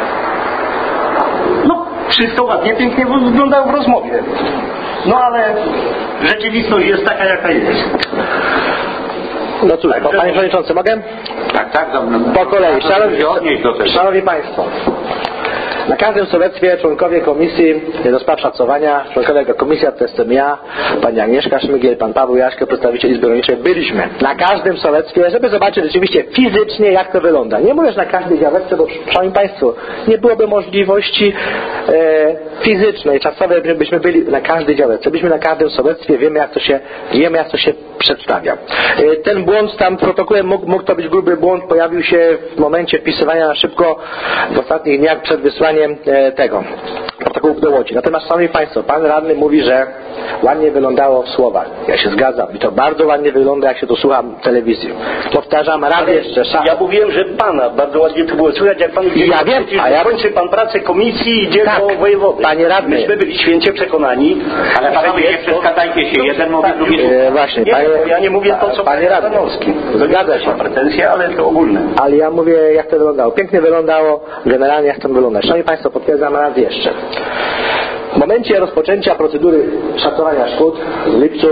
No, wszystko ładnie, pięknie wyglądało w rozmowie. No ale rzeczywistość jest taka, jaka jest. No cóż, tak, panie przewodniczący, mogę? Tak, tak. Dobrze. Po kolei. Szanowni, szanowni państwo, na każdym sołectwie członkowie komisji do spraw szacowania, członkowie komisji, to jestem ja, pani Agnieszka Szmygiel, pan Paweł Jaśko, przedstawiciel Izby Rolniczej, byliśmy na każdym sołectwie, żeby zobaczyć rzeczywiście fizycznie, jak to wygląda. Nie mówię, że na każdej działeczce, bo szanowni państwo, nie byłoby możliwości e, fizycznej, czasowej, byśmy byli na każdej działeczce. Byliśmy na każdym sołectwie, wiemy jak to się, wiemy jak to się przedstawia. E, ten błąd tam w protokole mógł, mógł to być gruby błąd, pojawił się w momencie wpisywania na szybko w ostatnich dniach przed wysłaniem tego protokołów do Łodzi. Natomiast szanowni państwo, pan radny mówi, że ładnie wyglądało w słowach. Ja się zgadzam i to bardzo ładnie wygląda, jak się to słucham telewizji. Powtarzam raz jeszcze. Szan... Ja mówiłem, że pana bardzo ładnie to było słychać, jak pan I ja wiem, a ja kończy pan pracę komisji i idzie tak, do wojewody. Panie radny. Myśmy byli święcie przekonani. Ale panowie, nie przeszkadzajcie się. Jeden mówi, drugi słucha. E, właśnie, nie, panie, ja nie mówię to, co panie radny. Zgadza się. Pretensje, ale to ogólne. Ale ja mówię, jak to wyglądało. Pięknie wyglądało, generalnie jak to wygląda. Szanowni państwo, potwierdzam raz jeszcze. W momencie rozpoczęcia procedury szacowania szkód w lipcu,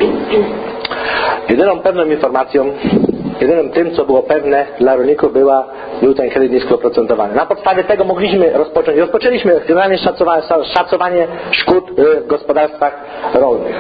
jedyną pewną informacją, jedynym tym, co było pewne dla rolników, była, był ten kredyt nisko oprocentowany. Na podstawie tego mogliśmy rozpocząć. Rozpoczęliśmy generalnie szacowanie, szacowanie szkód w gospodarstwach rolnych.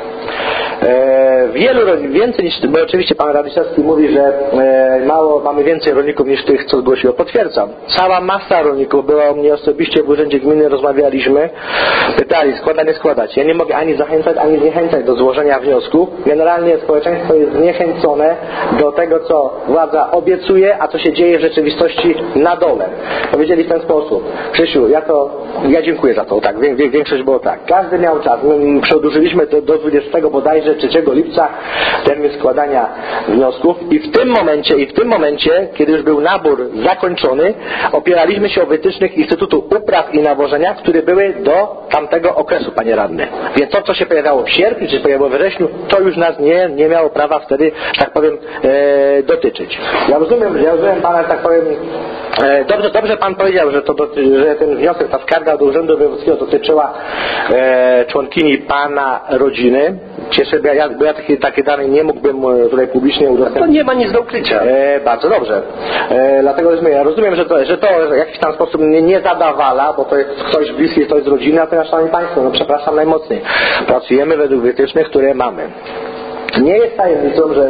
E, wielu, więcej niż, bo oczywiście pan Radziszewski mówi, że e, mało, mamy więcej rolników niż tych, co zgłosiło. Potwierdzam. Cała masa rolników była u mnie osobiście w urzędzie gminy, rozmawialiśmy, pytali, składa, nie składać. Ja nie mogę ani zachęcać, ani zniechęcać do złożenia wniosku. Generalnie społeczeństwo jest zniechęcone do tego, co władza obiecuje, a co się dzieje w rzeczywistości na dole. Powiedzieli w ten sposób: Krzysiu, ja to, ja dziękuję za to, tak, większość było tak. Każdy miał czas. My przedłużyliśmy to do dwudziestego bodajże trzeciego lipca termin składania wniosków i w tym momencie, i w tym momencie, kiedy już był nabór zakończony, opieraliśmy się o wytycznych Instytutu Upraw i Nawożenia, które były do tamtego okresu, panie radny. Więc to, co się pojawiało w sierpniu, czy się pojawiło we wrześniu, to już nas nie, nie miało prawa wtedy, tak powiem, e, dotyczyć. Ja rozumiem, ja rozumiem pana, tak powiem, e, dobrze, dobrze pan powiedział, że, to doty, że ten wniosek, ta skarga do Urzędu Wojewódzkiego dotyczyła e, członkini pana rodziny. Cieszę się, ja, bo ja takie, takie dane nie mógłbym tutaj publicznie udostępnić. To nie ma nic do ukrycia. E, bardzo dobrze. E, dlatego ja rozumiem, że to, że to w jakiś tam sposób nie, nie zadawala, bo to jest ktoś bliski, ktoś z rodziny, natomiast szanowni państwo, no przepraszam najmocniej. Pracujemy według wytycznych, które mamy. Nie jest tajemnicą, że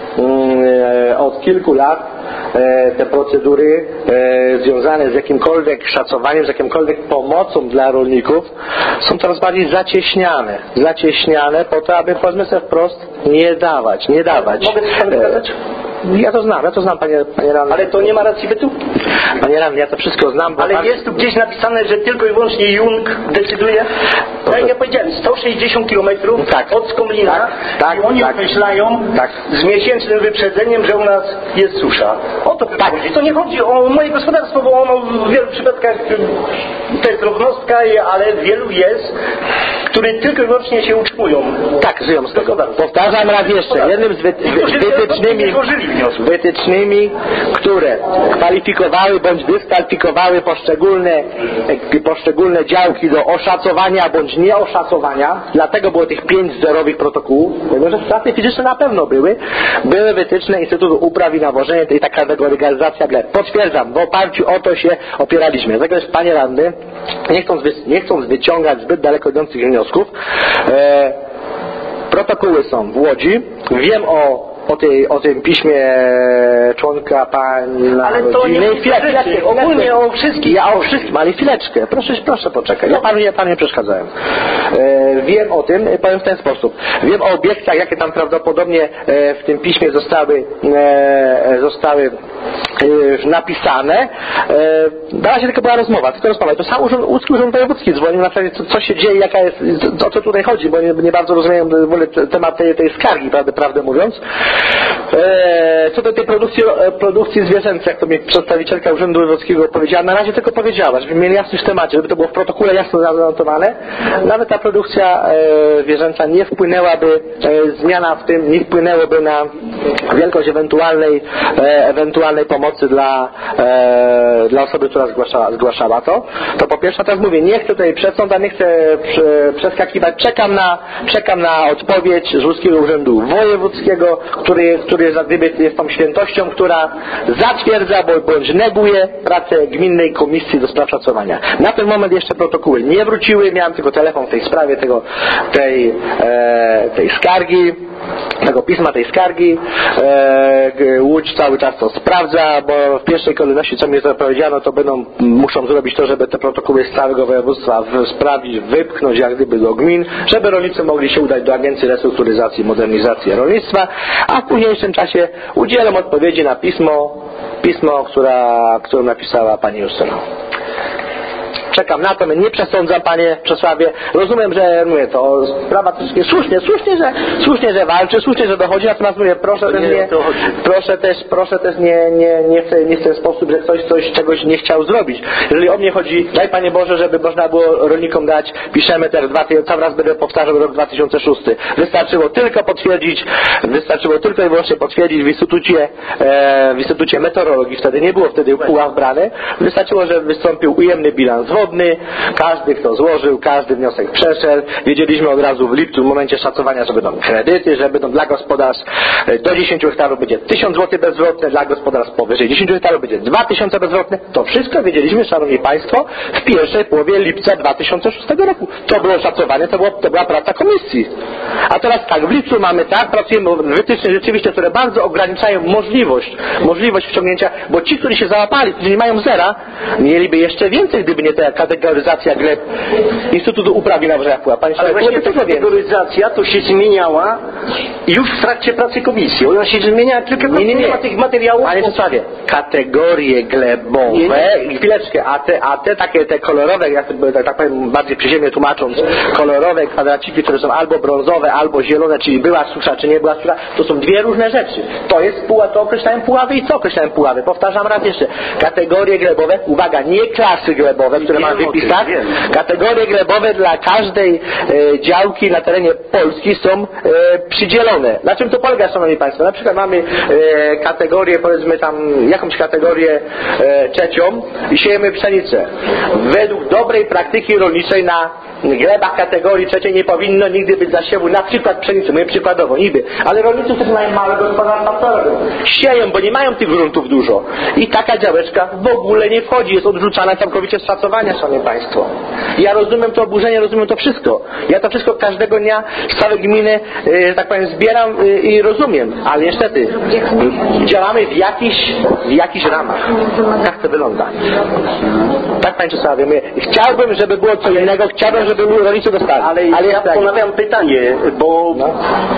mm, od kilku lat e, te procedury e, związane z jakimkolwiek szacowaniem, z jakimkolwiek pomocą dla rolników są coraz bardziej zacieśniane. Zacieśniane po to, aby, powiedzmy sobie wprost, nie dawać, nie dawać. Mogę coś panu pokazać? Ja to znam, ja to znam, panie, panie Ranny. Ale to nie ma racji bytu? Panie Ranny, ja to wszystko znam. Ale pan... jest tu gdzieś napisane, że tylko i wyłącznie Jung decyduje? Tak jak ja powiedziałem, sto sześćdziesiąt kilometrów tak. od Skomlina tak, tak, i oni tak, określają tak. z miesięcznym wyprzedzeniem, że u nas jest susza. O to tak. chodzi. To nie chodzi o moje gospodarstwo, bo ono w wielu przypadkach to jest drobnostka, ale w wielu jest które tylko i wyłącznie się utrzymują. Tak, żyją z tego. Powtarzam raz jeszcze, jednym z wy, wy, wytycznymi, wytycznymi, które kwalifikowały bądź dyskwalifikowały poszczególne, poszczególne działki do oszacowania bądź nieoszacowania, dlatego było tych pięć zerowych protokołów, ponieważ w pracy fizycznej na pewno były, były wytyczne Instytutu Upraw i Nawożenia i ta kategoryzacja gleb. Potwierdzam, w oparciu o to się opieraliśmy. Dlatego też, panie radny, nie chcąc, wy, nie chcąc wyciągać zbyt daleko idących wniosków, e, protokoły są w Łodzi. Wiem o O, tej, o tym piśmie członka pana ale to nie chwileczkę, ogólnie o wszystkim. Ja o wszystkim, ale chwileczkę. Proszę, proszę poczekać. Ja panu, ja panu nie przeszkadzałem. E, wiem o tym, powiem w ten sposób. Wiem o obiektach, jakie tam prawdopodobnie e, w tym piśmie zostały e, zostały e, napisane. E, na razie tylko była rozmowa, tylko rozmowa. To sam urząd, łódzki Urząd Wojewódzki dzwonił na przykład, co, co się dzieje, jaka jest, o co tutaj chodzi, bo nie, nie bardzo rozumiem w ogóle temat tej, tej skargi, prawdę, prawdę mówiąc. Co do tej produkcji, produkcji zwierzęcej, jak to mi przedstawicielka Urzędu Wojewódzkiego powiedziała, na razie tylko powiedziała, żeby mieli jasność w temacie, żeby to było w protokole jasno zanotowane. Nawet ta produkcja zwierzęca nie wpłynęłaby, zmiana w tym nie wpłynęłoby na wielkość ewentualnej, ewentualnej pomocy dla, dla osoby, która zgłaszała, zgłaszała to. To po pierwsze, teraz mówię, nie chcę tutaj przesądzać, nie chcę przeskakiwać, czekam na, czekam na odpowiedź z Łódzkiego Urzędu Wojewódzkiego, który, który jest, jest tą świętością, która zatwierdza bądź neguje pracę Gminnej Komisji do Spraw Szacowania. Na ten moment jeszcze protokoły nie wróciły, miałem tylko telefon w tej sprawie tego, tej, e, tej skargi, tego pisma, tej skargi. E, Łódź cały czas to sprawdza, bo w pierwszej kolejności, co mi zapowiedziano, to będą, muszą zrobić to, żeby te protokoły z całego województwa sprawdzić, wypchnąć jak gdyby do gmin, żeby rolnicy mogli się udać do Agencji Restrukturyzacji i Modernizacji Rolnictwa, a w późniejszym czasie udzielam odpowiedzi na pismo, pismo, która, którą napisała pani Justyna. Czekam na to, nie przesądzam, panie Czesławie. Rozumiem, że mówię, to sprawa troszkę słusznie, słusznie, że słusznie, że walczy, słusznie, że dochodzi, natomiast mówię, proszę też nie, proszę też, proszę też nie, nie, nie, w, nie w ten sposób, że ktoś coś czegoś nie chciał zrobić. Jeżeli o mnie chodzi, daj Panie Boże, żeby można było rolnikom dać, piszemy teraz dwa, cały raz będę powtarzał rok dwa tysiące szósty. Wystarczyło tylko potwierdzić, wystarczyło tylko i wyłącznie potwierdzić w Instytucie, e, w Instytucie Meteorologii, wtedy nie było wtedy puław brany, wystarczyło, że wystąpił ujemny bilans wodny, każdy kto złożył, każdy wniosek przeszedł, wiedzieliśmy od razu w lipcu w momencie szacowania, że będą kredyty, że będą dla gospodarstw do dziesięciu hektarów będzie tysiąc złotych bezzwrotne, dla gospodarstw powyżej dziesięciu hektarów będzie dwa tysiące bezzwrotne. To wszystko wiedzieliśmy, szanowni państwo, w pierwszej połowie lipca dwa tysiące szóstego roku. To było szacowanie, to, było, to była praca komisji. A teraz tak, w lipcu mamy tak, pracujemy wytyczne rzeczywiście, które bardzo ograniczają możliwość, możliwość wciągnięcia, bo ci, którzy się załapali, którzy nie mają zera, mieliby jeszcze więcej, gdyby nie ta kategoryzacja gleb Instytutu Upraw i Nawożenia wpływa. Ale właśnie ta kategoryzacja to się zmieniała już w trakcie pracy komisji. Ona się zmienia tylko nie, nie, nie. ma tych materiałów. Panie Czesławie, kategorie glebowe, nie, nie. chwileczkę, a te, a te takie te kolorowe, ja tak, tak powiem bardziej przyziemnie tłumacząc, kolorowe kwadraciki, które są albo brązowe, albo zielone, czyli była susza, czy nie była susza, to są dwie różne rzeczy. To jest puław, to określałem puławy i co określałem puławy? Powtarzam raz jeszcze. Kategorie glebowe, uwaga, nie klasy glebowe, które mam w wypisach. Kategorie glebowe dla każdej e, działki na terenie Polski są e, przydzielone. Na czym to polega, szanowni państwo? Na przykład mamy e, kategorię, powiedzmy tam, jakąś kategorię e, trzecią i siejemy pszenicę. Według dobrej praktyki rolniczej na glebach kategorii trzeciej nie powinno nigdy być zasiewu, na przykład pszenicy, mówię przykładowo, niby, ale rolnicy, którzy mają małe gospodarstwa, co robią? Sieją, bo nie mają tych gruntów dużo. I taka działeczka w ogóle nie wchodzi, jest odrzucana całkowicie z szacowania, szanowni państwo. Ja rozumiem to oburzenie, rozumiem to wszystko. Ja to wszystko każdego dnia z całej gminy, że tak powiem, zbieram i rozumiem, ale niestety działamy w jakichś, w jakichś ramach. Tak to wygląda. Tak, panie Czesławie, mówię, chciałbym, żeby było co innego, chciałbym, żeby rolnicy dostali. Ale, ale ja tak. ponawiam pytanie, bo no.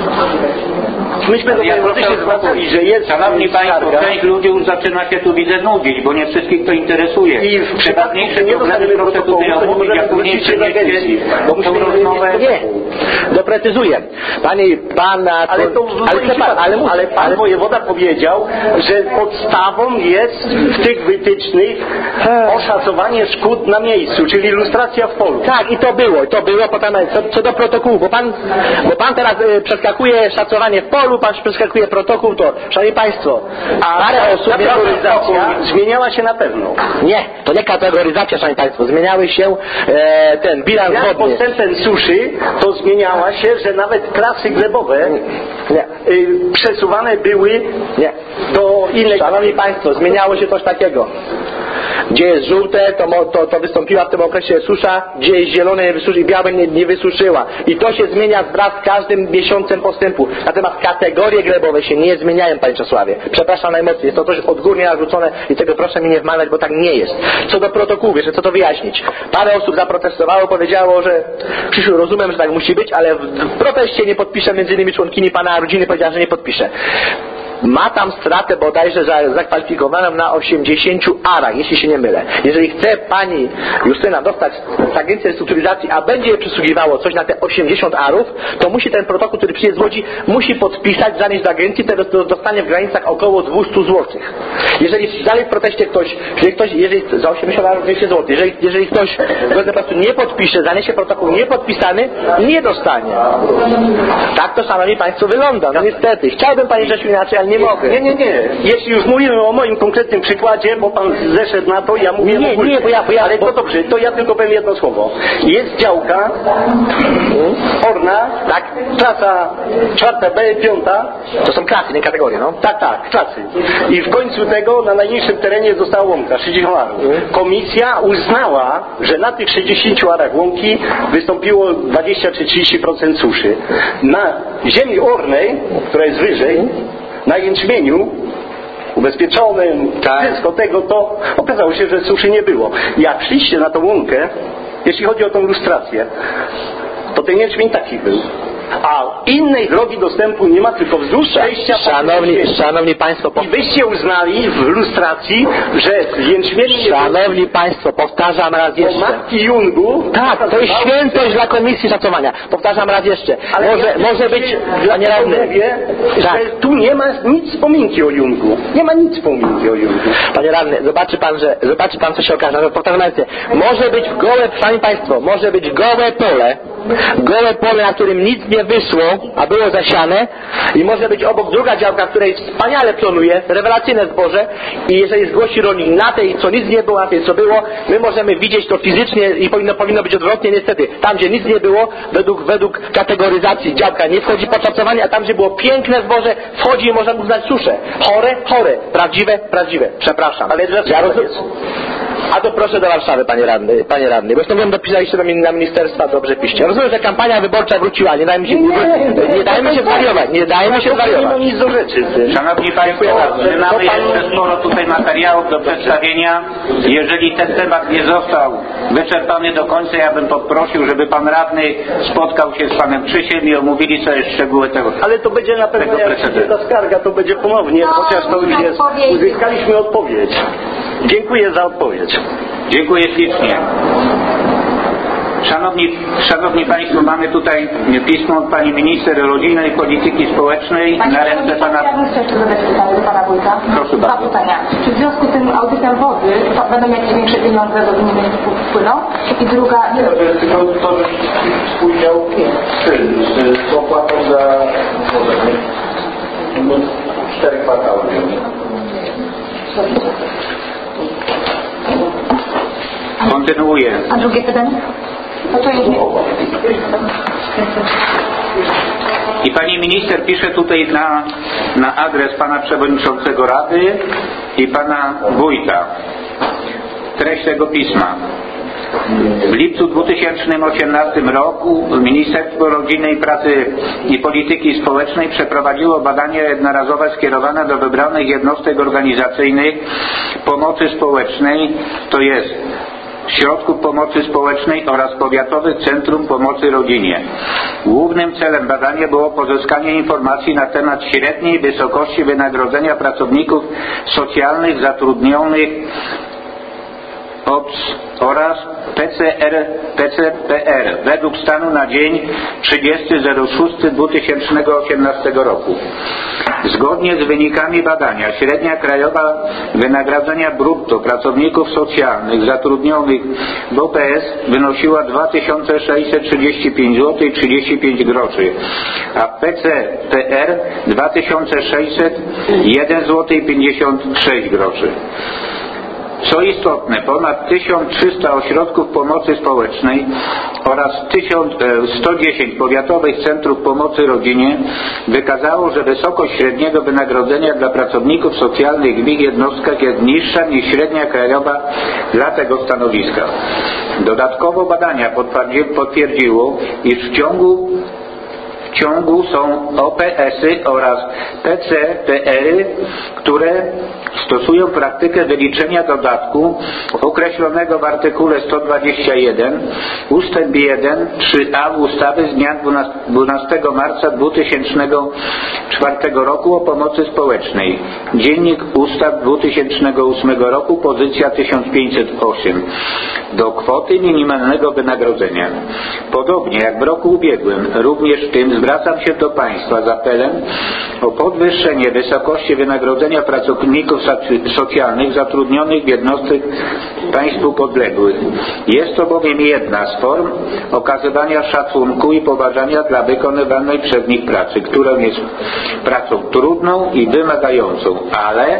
myśmy do ja tej się zwracali, że jest szanowni państwo, część ludzi już zaczyna się tu widzę nudzić, bo nie wszystkich to interesuje. I w przypadku, że nie dostaniemy protokołu, to nie możemy wrócić się do agencji. Bo musimy rozmowę. Nie, Doprecyzuję. Pani, pan... Ale to ale, ale, pan, ale, ale pan ale, wojewoda powiedział, że podstawą jest w tych wytycznych oszacowanie szkód na miejscu, czyli ilustracja w polu. Tak, i to było, i to było, potem co, co do protokołu, bo pan, bo pan teraz y, przeskakuje szacowanie w polu, pan przeskakuje protokół, to, szanowni państwo, a parę osób kategoryzacja zmieniała się na pewno. Nie, to nie kategoryzacja, szanowni państwo, zmieniały się e, ten bilans Jak wodny. postępem suszy, to zmieniała się, że nawet klasy glebowe nie. Y, przesuwane były nie. do innej... Szanowni państwo, zmieniało się coś takiego. Gdzie jest żółte, to, to, to wystąpiła w tym okresie susza, gdzie jest zielone nie wysuszy, i białe nie, nie wysuszyła. I to się zmienia wraz z każdym miesiącem postępu. Natomiast kategorie glebowe się nie zmieniają, panie Czesławie. Przepraszam najmocniej, jest to coś odgórnie narzucone i tego proszę mi nie wmawiać, bo tak nie jest. Co do protokołu, jeszcze co to wyjaśnić. Parę osób zaprotestowało, powiedziało, że Krzysiu, rozumiem, że tak musi być, ale w, w proteście nie podpiszę, między innymi członkini pana rodziny powiedziała, że nie podpisze. Ma tam stratę bodajże za, zakwalifikowaną na osiemdziesięciu arach, jeśli się nie mylę. Jeżeli chce pani Justyna dostać z Agencji Restrukturyzacji, a będzie jej przysługiwało coś na te osiemdziesiąt arów, to musi ten protokół, który przyjedzie z Łodzi, musi podpisać, zanieść do agencji, to dostanie w granicach około dwieście złotych. Jeżeli dalej w proteście ktoś, jeżeli ktoś, jeżeli za osiemdziesiąt arów dwieście złotych, jeżeli, jeżeli ktoś po prostu nie podpisze, zaniesie protokół niepodpisany, nie dostanie. Tak to, szanowni państwo, wygląda. No niestety. Chciałbym, pani Grzesiu, inaczej, ale nie mogę. Nie, nie, nie. Jeśli już mówimy o moim konkretnym przykładzie, bo pan zeszedł na to, ja mówię nie, nie, bo ja, bo ja, ale bo... to dobrze, to ja tylko powiem jedno słowo. Jest działka orna, tak, klasa czwarta B, piąta. To są klasy, nie kategorie, no? Tak, tak, klasy. I w końcu tego na najniższym terenie została łąka, sześćdziesiąt arów. Komisja uznała, że na tych sześćdziesięciu arach łąki wystąpiło dwadzieścia czy trzydzieści procent suszy. Na ziemi ornej, która jest wyżej, na jęczmieniu ubezpieczonym, tak. Wszystko tego, to okazało się, że suszy nie było. Jak szliście na tą łąkę, jeśli chodzi o tą lustrację, to ten jęczmień taki był. A innej drogi dostępu nie ma, tylko wzdłuż przejścia. Szanowni, szanowni Państwo, po... I wyście uznali w lustracji, że jęczmień... Szanowni nie... Państwo, powtarzam raz jeszcze. Po matki Jungu... Tak, to jest świętość dla Komisji Szacowania. Powtarzam raz jeszcze. Ale może, ja może być... Panie radny, wie, tak. Że tu nie ma nic wspominki o Jungu. Nie ma nic wspominki o Jungu. Panie radny, zobaczy Pan, że zobaczy Pan, co się okaże. No, powtarzam raz jeszcze. Może być gołe, Szanowni Państwo, może być gołe pole, gołe pole, na którym nic nie wyszło, a było zasiane, i może być obok druga działka, w której wspaniale plonuje, rewelacyjne zboże, i jeżeli zgłosi rolnik na tej, co nic nie było, na tej, co było, my możemy widzieć to fizycznie i powinno, powinno być odwrotnie, niestety. Tam, gdzie nic nie było, według, według kategoryzacji działka nie wchodzi pod szacowanie, a tam, gdzie było piękne zboże, wchodzi i można uznać suszę. Chore, chore. Prawdziwe, prawdziwe. Przepraszam. Ale dlaczego ja rozumiem. A to proszę do Warszawy, panie radny, panie radny. Bo zresztą wiem, dopisaliście do na ministerstwa, dobrze piszcie. Rozumiem, że kampania wyborcza wróciła, nie dajmy się, nie, nie, nie dajmy się zwariować, nie dajmy się zwariować. Nie ma nic do rzeczy. Szanowni Państwo, my mamy jeszcze sporo tutaj materiałów do przedstawienia. Jeżeli ten temat nie został wyczerpany do końca, ja bym poprosił, żeby pan radny spotkał się z panem Krzysiem i omówili sobie szczegóły tego. Ale to będzie na pewno, jak przyjdzie ta skarga, to będzie ponownie, chociaż to już jest, uzyskaliśmy odpowiedź. Dziękuję za odpowiedź. Dziękuję ślicznie. Szanowni, Szanowni Państwo, mamy tutaj pismo od Pani Minister Rodziny i Polityki Społecznej Pani na ręce Pana... Ja bym jeszcze zadać pytanie do Pana Wójta. Proszę Dwa bardzo. pytania. Czy w związku z tym audytem wody będą jakieś większe pieniądze do gminy wpłyną? I druga... Nie, to jest tylko to, że współudział z, z opłatą za wodę. No, cztery kwartały. Kontynuuję. A drugie pytanie? No to jest... I Pani Minister pisze tutaj na, na adres Pana Przewodniczącego Rady i Pana Wójta. Treść tego pisma. W lipcu dwa tysiące osiemnastego roku Ministerstwo Rodziny i Pracy i Polityki Społecznej przeprowadziło badania jednorazowe skierowane do wybranych jednostek organizacyjnych pomocy społecznej, to jest Środków Pomocy Społecznej oraz Powiatowych Centrum Pomocy Rodzinie. Głównym celem badania było pozyskanie informacji na temat średniej wysokości wynagrodzenia pracowników socjalnych zatrudnionych oraz P C R, P C P R według stanu na dzień trzydziestego szóstego dwa tysiące osiemnastego roku. Zgodnie z wynikami badania średnia krajowa wynagrodzenia brutto pracowników socjalnych zatrudnionych w O P S wynosiła dwa tysiące sześćset trzydzieści pięć złotych i trzydzieści pięć groszy, a w P C P R dwa tysiące sześćset jeden złoty i pięćdziesiąt sześć groszy. Co istotne, ponad tysiąc trzysta ośrodków pomocy społecznej oraz sto dziesięć powiatowych centrów pomocy rodzinie wykazało, że wysokość średniego wynagrodzenia dla pracowników socjalnych w ich jednostkach jest niższa niż średnia krajowa dla tego stanowiska. Dodatkowo badania potwierdziło, iż w ciągu W ciągu są O P S-y oraz P C P R-y, które stosują praktykę wyliczenia dodatku określonego w artykule sto dwadzieścia jeden ustęp jeden trzy a ustawy z dnia dwunastego marca dwa tysiące czwartego roku o pomocy społecznej. Dziennik Ustaw dwa tysiące ósmego roku, pozycja tysiąc pięćset osiem, do kwoty minimalnego wynagrodzenia. Podobnie jak w roku ubiegłym, również w tym zwracam się do Państwa z apelem o podwyższenie wysokości wynagrodzenia pracowników socjalnych zatrudnionych w jednostkach państwu podległych. Jest to bowiem jedna z form okazywania szacunku i poważania dla wykonywanej przez nich pracy, którą jest pracą trudną i wymagającą, ale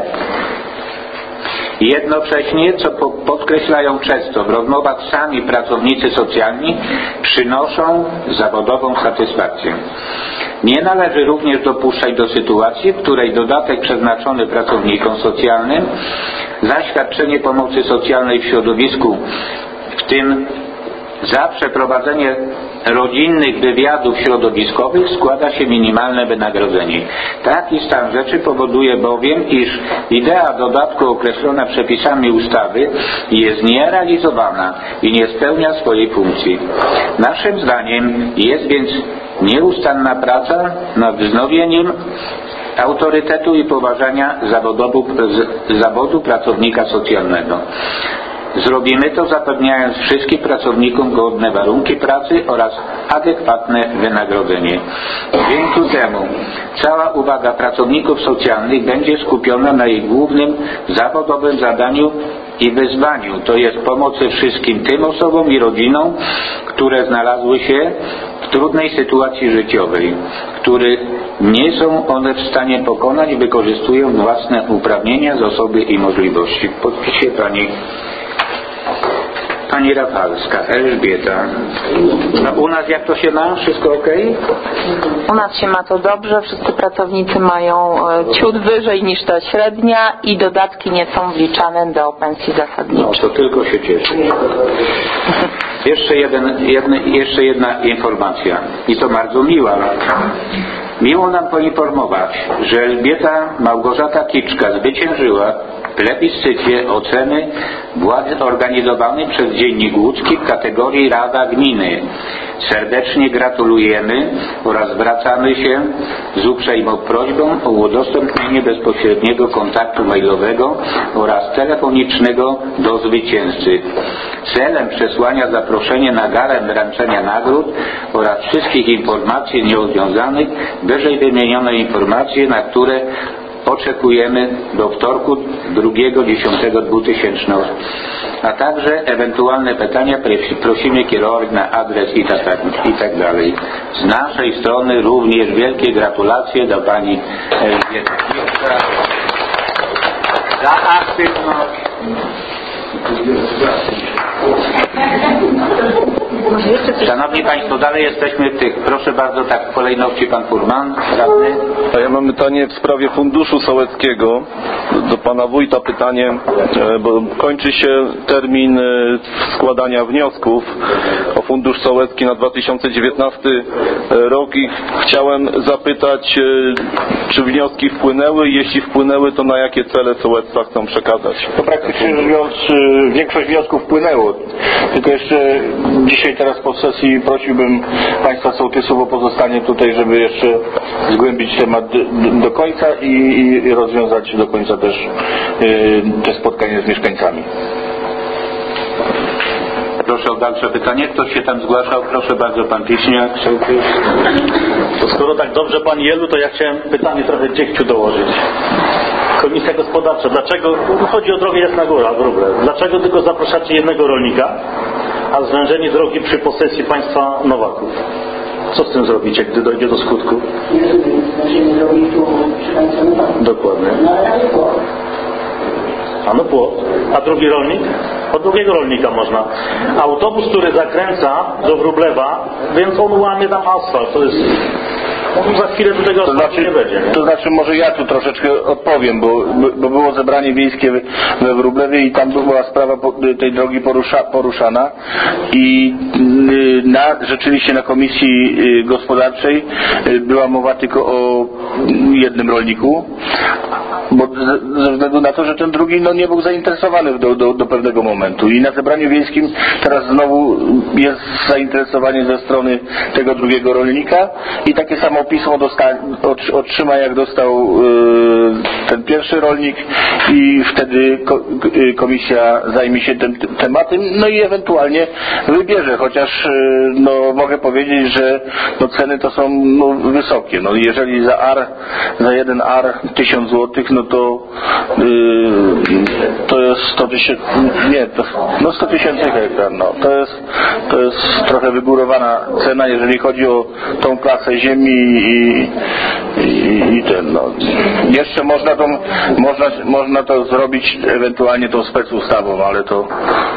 jednocześnie, co podkreślają często w rozmowach sami pracownicy socjalni, przynoszą zawodową satysfakcję. Nie należy również dopuszczać do sytuacji, w której dodatek przeznaczony pracownikom socjalnym za świadczenie pomocy socjalnej w środowisku, w tym za przeprowadzenie rodzinnych wywiadów środowiskowych, składa się minimalne wynagrodzenie. Taki stan rzeczy powoduje bowiem, iż idea dodatku określona przepisami ustawy jest nierealizowana i nie spełnia swojej funkcji. Naszym zdaniem jest więc nieustanna praca nad wznowieniem autorytetu i poważania zawodu, zawodu pracownika socjalnego. Zrobimy to zapewniając wszystkim pracownikom godne warunki pracy oraz adekwatne wynagrodzenie. Dzięki temu cała uwaga pracowników socjalnych będzie skupiona na ich głównym zawodowym zadaniu i wyzwaniu, to jest pomocy wszystkim tym osobom i rodzinom, które znalazły się w trudnej sytuacji życiowej, których nie są one w stanie pokonać i wykorzystują własne uprawnienia, zasoby i możliwości. W podpisie pani Pani Rafalska, Elżbieta. No, u nas jak to się ma? Wszystko ok? U nas się ma to dobrze, wszyscy pracownicy mają ciut wyżej niż ta średnia i dodatki nie są wliczane do pensji zasadniczej. No to tylko się cieszę. Jeszcze, jeden, jedne, jeszcze jedna informacja i to bardzo miła. Miło nam poinformować, że Elżbieta Małgorzata Kiczka zwyciężyła w plebiscycie oceny władzy organizowanej przez Dziennik Łódzki w kategorii Rada Gminy. Serdecznie gratulujemy oraz zwracamy się z uprzejmą prośbą o udostępnienie bezpośredniego kontaktu mailowego oraz telefonicznego do zwycięzcy. Celem przesłania zaproszenia na galę wręczenia nagród oraz wszystkich informacji z nią związanych, wyżej wymienione informacje, na które oczekujemy do wtorku drugiego dziesiątego dwa tysiące, a także ewentualne pytania prosimy kierować na adres i tak, i tak dalej. Z naszej strony również wielkie gratulacje do pani Elżbiety Kiczka za aktywność. Szanowni Państwo, dalej jesteśmy w tych, proszę bardzo, tak w kolejności pan Furman, radny. A ja mam pytanie w sprawie Funduszu Sołeckiego do pana wójta, pytanie, bo kończy się termin składania wniosków o Fundusz Sołecki na dwa tysiące dziewiętnasty rok i chciałem zapytać, czy wnioski wpłynęły, jeśli wpłynęły, to na jakie cele sołectwa chcą przekazać? To praktycznie rzecz biorąc większość wniosków wpłynęło, tylko jeszcze dzisiaj teraz po sesji prosiłbym Państwa sołtysów o pozostanie tutaj, żeby jeszcze zgłębić temat do końca i, i rozwiązać do końca też y, te spotkanie z mieszkańcami. Proszę proszę o dalsze pytanie. Ktoś się tam zgłaszał? Proszę bardzo, pan Piśniak. To skoro tak dobrze pan Jelu, to ja chciałem pytanie trochę dziegciu dołożyć. Komisja Gospodarcza, dlaczego, no chodzi o drogę Jasna Góra, Wróble, dlaczego tylko zapraszacie jednego rolnika, a zwężenie drogi przy posesji państwa Nowaków? Co z tym zrobicie, gdy dojdzie do skutku? Dokładnie. A no płot. A drugi rolnik? Od drugiego rolnika można. Autobus, który zakręca do Wróblewa, więc on łamie tam asfalt. To jest... Za chwilę do tego to znaczy, nie będzie. Nie? To znaczy może ja tu troszeczkę odpowiem, bo, bo było zebranie wiejskie we Wróblewie i tam była sprawa tej drogi porusza, poruszana i na, rzeczywiście na Komisji Gospodarczej była mowa tylko o jednym rolniku, bo ze względu na to, że ten drugi no, nie był zainteresowany do, do, do pewnego momentu i na zebraniu wiejskim teraz znowu jest zainteresowanie ze strony tego drugiego rolnika i takie samo pismo dosta- otrzyma jak dostał y, ten pierwszy rolnik i wtedy ko- y, komisja zajmie się tym t- tematem, no i ewentualnie wybierze, chociaż y, no, mogę powiedzieć, że no, ceny to są no, wysokie. No, jeżeli za ar, za jeden ar tysiąc złotych, no to y, to jest sto tysięcy, nie, to, no sto tysięcy hektar, no to jest, to jest trochę wygórowana cena, jeżeli chodzi o tą klasę ziemi i, i, i ten, no. Jeszcze można to, można, można to zrobić ewentualnie tą specustawą, ale to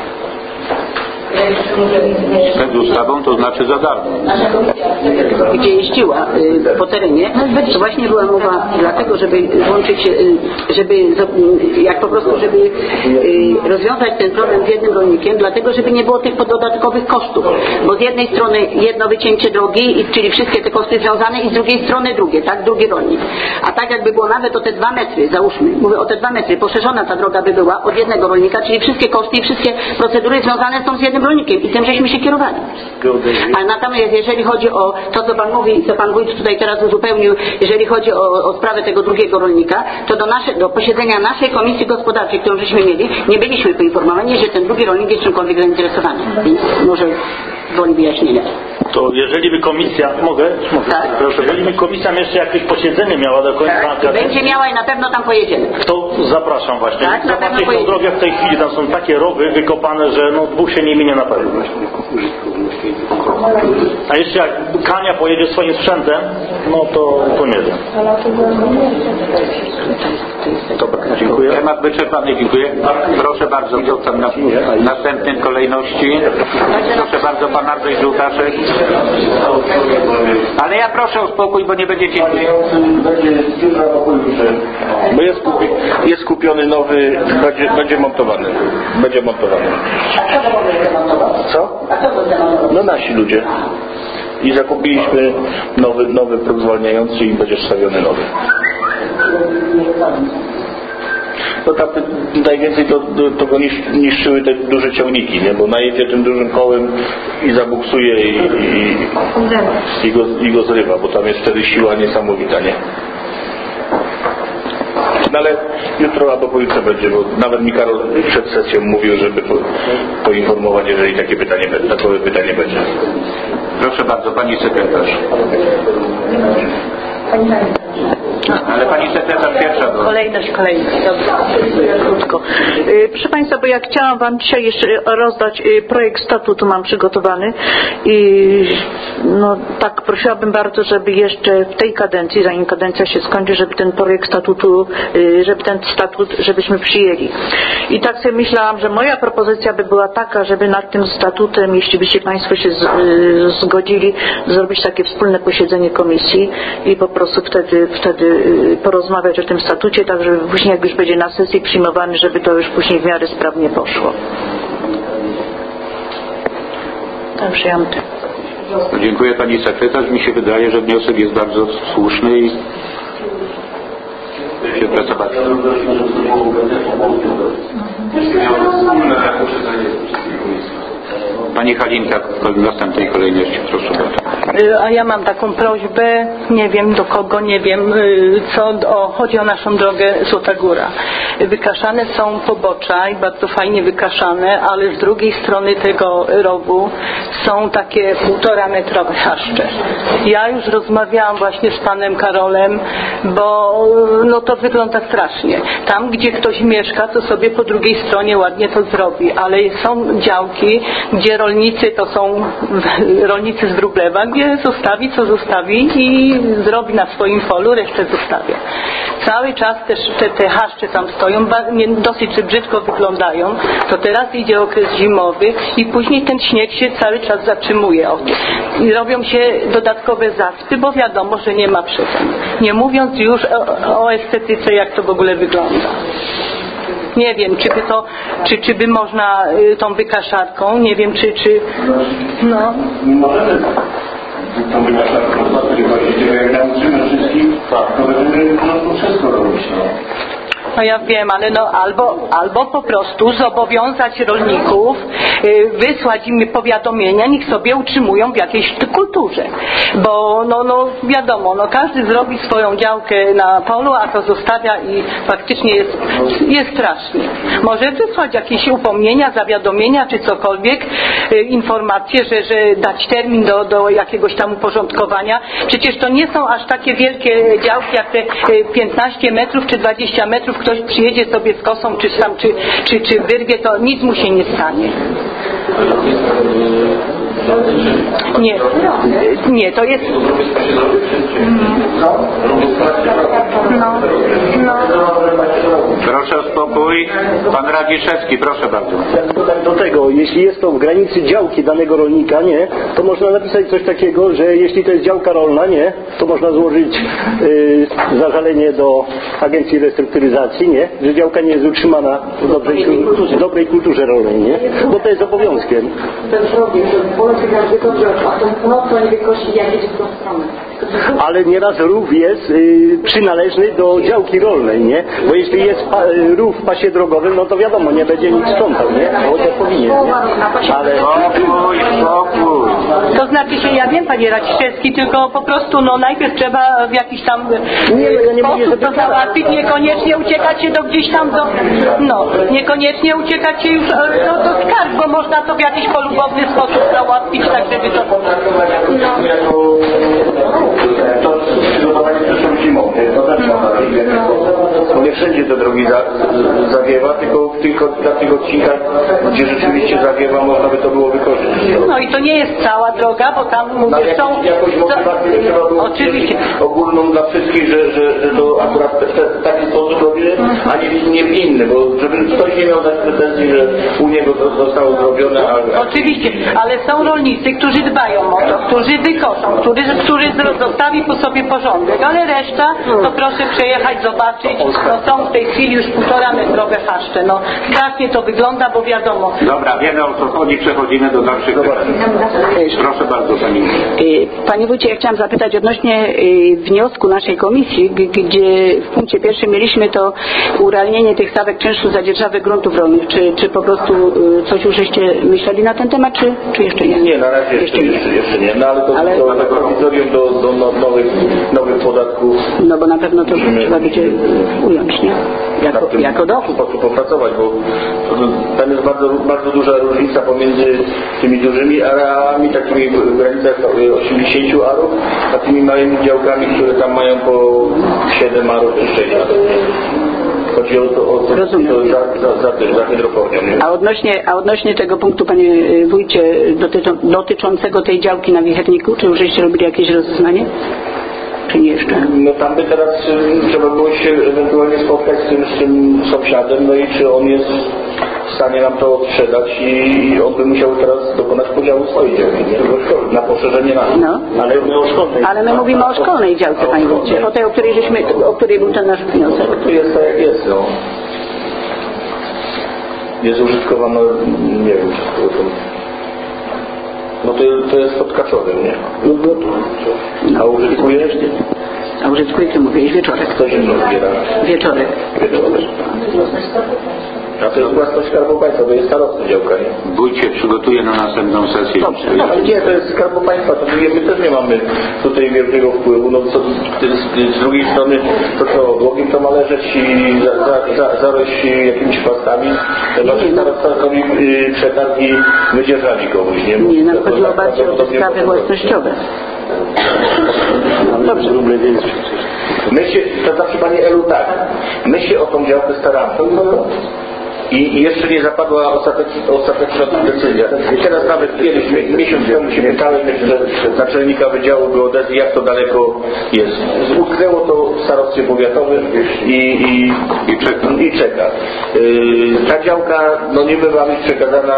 Przed ustawą to znaczy za darmo. Gdzie jeździła y, po terenie, to właśnie była mowa dlatego, żeby włączyć, y, żeby jak po prostu, żeby y, rozwiązać ten problem z jednym rolnikiem, dlatego, żeby nie było tych dodatkowych kosztów, bo z jednej strony jedno wycięcie drogi, czyli wszystkie te koszty związane i z drugiej strony drugie, tak, drugi rolnik. A tak jakby było nawet o te dwa metry, załóżmy, mówię o te dwa metry, poszerzona ta droga by była od jednego rolnika, czyli wszystkie koszty i wszystkie procedury związane są z jednym rolnikiem i tym żeśmy się kierowali. Ale natomiast jeżeli chodzi o to, co pan mówi i co pan wójt tutaj teraz uzupełnił, jeżeli chodzi o, o sprawę tego drugiego rolnika, to do, nasze, do posiedzenia naszej Komisji Gospodarczej, którą żeśmy mieli, nie byliśmy poinformowani, że ten drugi rolnik jest czymkolwiek zainteresowany. Więc może woli wyjaśnienia. To jeżeli by komisja, mogę? Mogę. Tak. Proszę, jeżeli by komisja jeszcze jakieś posiedzenie miała do końca tak, będzie miała i na pewno tam pojedziemy. To zapraszam właśnie. Tak, zobaczcie tą drogę w tej chwili, tam są takie rowy wykopane, że no dwóch się nie minie na pewno. A jeszcze jak Kania pojedzie swoim sprzętem, no to, to nie wiem. Dobra, dziękuję. Temat wyczerpany, dziękuję. Proszę bardzo, co tam na następnej kolejności. Proszę bardzo, pan Andrzej Żółtaszek. Ale ja proszę o spokój, bo nie będziecie... Bo jest, kupi, jest kupiony nowy, będzie, będzie montowany. Będzie montowany. A kto to będzie demontował? Co? A kto to demontował? No nasi ludzie. I zakupiliśmy nowy, nowy próg zwalniający i będzie wstawiony nowy. No tam najwięcej to, to, to go nisz, niszczyły te duże ciągniki, nie? Bo najedzie tym dużym kołem i zabuksuje i, i, i, go, i go zrywa, bo tam jest wtedy siła niesamowita, nie? No ale jutro albo pojutrze będzie, bo nawet mi Karol przed sesją mówił, żeby po, poinformować, jeżeli takie pytanie, takowe pytanie będzie. Proszę bardzo, pani sekretarz. Ale pani sekretarz pierwsza była. Kolejność, kolejność. Dobrze, krótko. Proszę Państwa, bo ja chciałam Wam dzisiaj jeszcze rozdać projekt statutu, mam przygotowany i no tak prosiłabym bardzo, żeby jeszcze w tej kadencji, zanim kadencja się skończy, żeby ten projekt statutu, żeby ten statut, żebyśmy przyjęli. I tak sobie myślałam, że moja propozycja by była taka, żeby nad tym statutem, jeśli byście Państwo się z, zgodzili, zrobić takie wspólne posiedzenie komisji i po prostu wtedy, wtedy porozmawiać o tym statucie, tak żeby później jak już będzie na sesji przyjmowany, żeby to już później w miarę sprawnie poszło. Także ja myślę. Dziękuję pani sekretarz. Mi się wydaje, że wniosek jest bardzo słuszny i się pracować. Pani Halinka w następnej kolejności, proszę bardzo. A ja mam taką prośbę, nie wiem do kogo, nie wiem co, o, chodzi o naszą drogę Złota Góra. Wykaszane są pobocza i bardzo fajnie wykaszane, ale z drugiej strony tego rowu są takie półtora metrowe chaszcze. Ja już rozmawiałam właśnie z panem Karolem, bo no to wygląda strasznie. Tam, gdzie ktoś mieszka, to sobie po drugiej stronie ładnie to zrobi, ale są działki, gdzie rolnicy to są rolnicy z Wróblewa, gdzie zostawi co zostawi i zrobi na swoim polu, resztę zostawia. Cały czas też te, te chaszcze tam stoją, dosyć brzydko wyglądają. To teraz idzie okres zimowy i później ten śnieg się cały czas zatrzymuje. I robią się dodatkowe zaspy, bo wiadomo, że nie ma przesad. Nie mówiąc już o, o estetyce, jak to w ogóle wygląda. Nie wiem, czy by to, czy, czy by można y, tą wykaszarką, nie wiem, czy, czy, no. Nie możemy tą wykaszarką zostawić, właściwie jak nauczymy wszystkim, to będziemy no, wszystko robić, no. No ja wiem, ale no albo, albo po prostu zobowiązać rolników, yy, wysłać im powiadomienia, niech sobie utrzymują w jakiejś kulturze. Bo no, no wiadomo, no każdy zrobi swoją działkę na polu, a to zostawia i faktycznie jest, jest strasznie. Może wysłać jakieś upomnienia, zawiadomienia czy cokolwiek, yy, informacje, że, że dać termin do, do jakiegoś tam uporządkowania. Przecież to nie są aż takie wielkie działki jak te yy, piętnaście metrów czy dwadzieścia metrów. Ktoś przyjedzie sobie z kosą, czy tam, czy, czy, czy wyrwie, to nic mu się nie stanie. Nie, nie, to jest... No, no. Proszę o spokój. Pan Radziszewski, proszę bardzo. Do tego, jeśli jest to w granicy działki danego rolnika, nie, to można napisać coś takiego, że jeśli to jest działka rolna, nie, to można złożyć yy, zażalenie do Agencji Restrukturyzacji, nie, że działka nie jest utrzymana w dobrej, w dobrej kulturze rolnej, nie, bo to jest obowiązkiem. Ale nieraz rów jest y, przynależny do działki rolnej, nie? Bo jeśli jest pa, y, rów w pasie drogowym, no to wiadomo, nie będzie nikt sprzątał, nie? Chociaż powinien, nie? Ale... Spokój, spokój. To znaczy się, ja wiem, panie Radziszewski, tylko po prostu, no najpierw trzeba w jakiś tam nie, no ja nie sposób mówię, to załatwić, niekoniecznie uciekać się do gdzieś tam do... No, niekoniecznie uciekać się już do, do skarg, bo można to w jakiś polubowny sposób załatwić, tak żeby to... No. To przygotowanie przyszło zimą, to też ma bo nie wszędzie te drogi za, zawiewa, tylko tylko na tych odcinkach, gdzie rzeczywiście zawiewa, można by to było wykorzystać. No i to nie jest cała droga, bo tam mówię, no, są... Jakąś motywację to, trzeba było oczywiście ogólną dla wszystkich, że, że, że to akurat w taki sposób robimy, a nie, nie w inny, bo żeby ktoś nie miał tak pretensji, że u niego to zostało zrobione, a... Oczywiście, ale są rolnicy, którzy dbają o to, którzy wykoszą, którzy, którzy zostawi po sobie porządek, ale reszta, to proszę przejechać, zobaczyć, no są w tej chwili już półtora metrowe chaszcze, no strasznie to wygląda, bo wiadomo. Dobra, wiemy o co chodzi, przechodzimy do dalszych pytań. Proszę bardzo, pani. Panie wójcie, ja chciałam zapytać odnośnie wniosku naszej komisji, gdzie w punkcie pierwszym mieliśmy to urealnienie tych stawek czynszu za dzierżawę gruntów rolnych. Czy, czy po prostu coś już żeście myśleli na ten temat, czy, czy jeszcze nie? Nie, na razie jeszcze, jeszcze, jeszcze nie, no ale to ale... do prowizorium do, do nowych, nowych podatków. No bo na pewno to trzeba będzie ująć, nie? Jako, tym, jako dochód. W sposób popracować, bo tam jest bardzo, bardzo duża różnica pomiędzy tymi dużymi areałami, takimi w granicach osiemdziesięciu arów, a tymi małymi działkami, które tam mają po siedem arów czy sześć arów. Chodzi o to, o to, to za, za, za, za hydroponią. A odnośnie, a odnośnie tego punktu, panie wójcie, dotyczą, dotyczącego tej działki na Wicherniku, czy już żeście robili jakieś rozeznanie? Czy nie jeszcze? No tam by teraz y, trzeba było się ewentualnie spotkać z tym, z tym sąsiadem, no i czy on jest w stanie nam to odsprzedać i, i on by musiał teraz dokonać podziału swojej działki, nie? Na poszerzenie na... No. Ale my o szkolnej. Ale my mówimy o szkolnej działce, panie wójcie, o tej, o której żeśmy, o której był ten nasz wniosek. No, to jest tak jak jest, no. Jest użytkowana, nie wiem, czy to... No to, to jest pod Kaczowem, nie? No. A użytkujesz? A użytkuje, ty mówiłeś, wieczorek. Kto się rozbiera? Wieczorek. Wieczorek. A to jest własność Skarbu Państwa, to jest starostwo działka, nie? Wójcie, przygotuję na następną sesję. Dobrze, dobrze. Nie, to jest Skarbu Państwa, to my, my też nie mamy tutaj wielkiego wpływu. No, co, z, z drugiej strony to co, odłogiem to ma leżeć i za, za, za, zarość jakimiś płastami. Znaczy starosta robi yy, przetarg i wydzierżawi komuś, nie? Nie, nam chodziło bardziej o te sprawy własnościowe. Dobrze. My się, to znaczy Panie Elu, tak, my się o tą działkę staramy. I jeszcze nie zapadła ostateczna, ostateczna decyzja. Teraz nawet kiedyś, miesiąc temu się pytałem naczelnika Wydziału Geodezji, jak to daleko jest. Utknęło to w starostwie powiatowym i, i, i czeka. I czeka. Yy, ta działka no niby ma być przekazana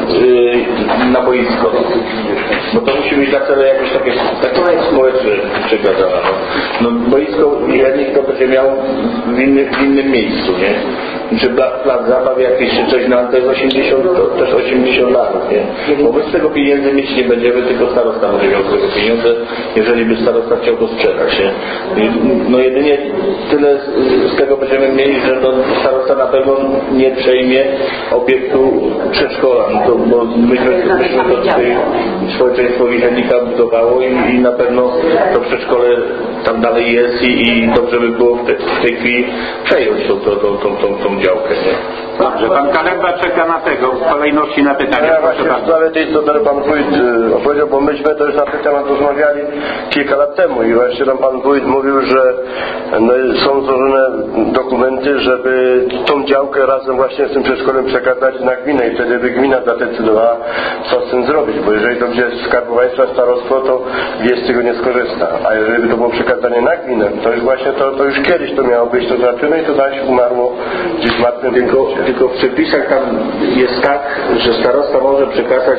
yy, na boisko. Bo to musi być na cele jakieś takie, takie społeczne przekazane. No, no boisko Jelnik to będzie miał w innym, w innym miejscu, nie? Czy plac zabaw jakieś czy coś, no to jest osiemdziesiąt, to też osiemdziesiąt lat, nie? Bo my z tego pieniędzy mieć nie będziemy, tylko starosta będzie miał z tego pieniądze, jeżeli by starosta chciał to sprzedać, nie? No jedynie tyle z, z tego będziemy mieli, że no, starosta na pewno nie przejmie obiektu przedszkola, no to, bo myśmy, myśmy to tutaj społeczeństwo Jelnika budowało i, i na pewno to przedszkole tam dalej jest i, i dobrze by było w, te, w tej chwili przejąć tą, tą, tą, tą, tą, tą działkę, nie? Dobrze, pan Kalemba czeka na tego, w kolejności na pytania. Ja właśnie w sprawie tej, co pan wójt opowiedział, bo myśmy też na ten temat rozmawiali kilka lat temu i właśnie tam pan wójt mówił, że no, są złożone dokumenty, żeby tą działkę razem właśnie z tym przedszkolem przekazać na gminę i wtedy by gmina zadecydowała, co z tym zrobić, bo jeżeli to będzie Skarbu Państwa, starostwo, to wieś z tego nie skorzysta, a jeżeli by to było przekazanie na gminę, to już właśnie to, to już kiedyś to miało być to zaczynane i to zaś umarło gdzieś martwym tylko, tylko w przepisach tam jest tak, że starosta może przekazać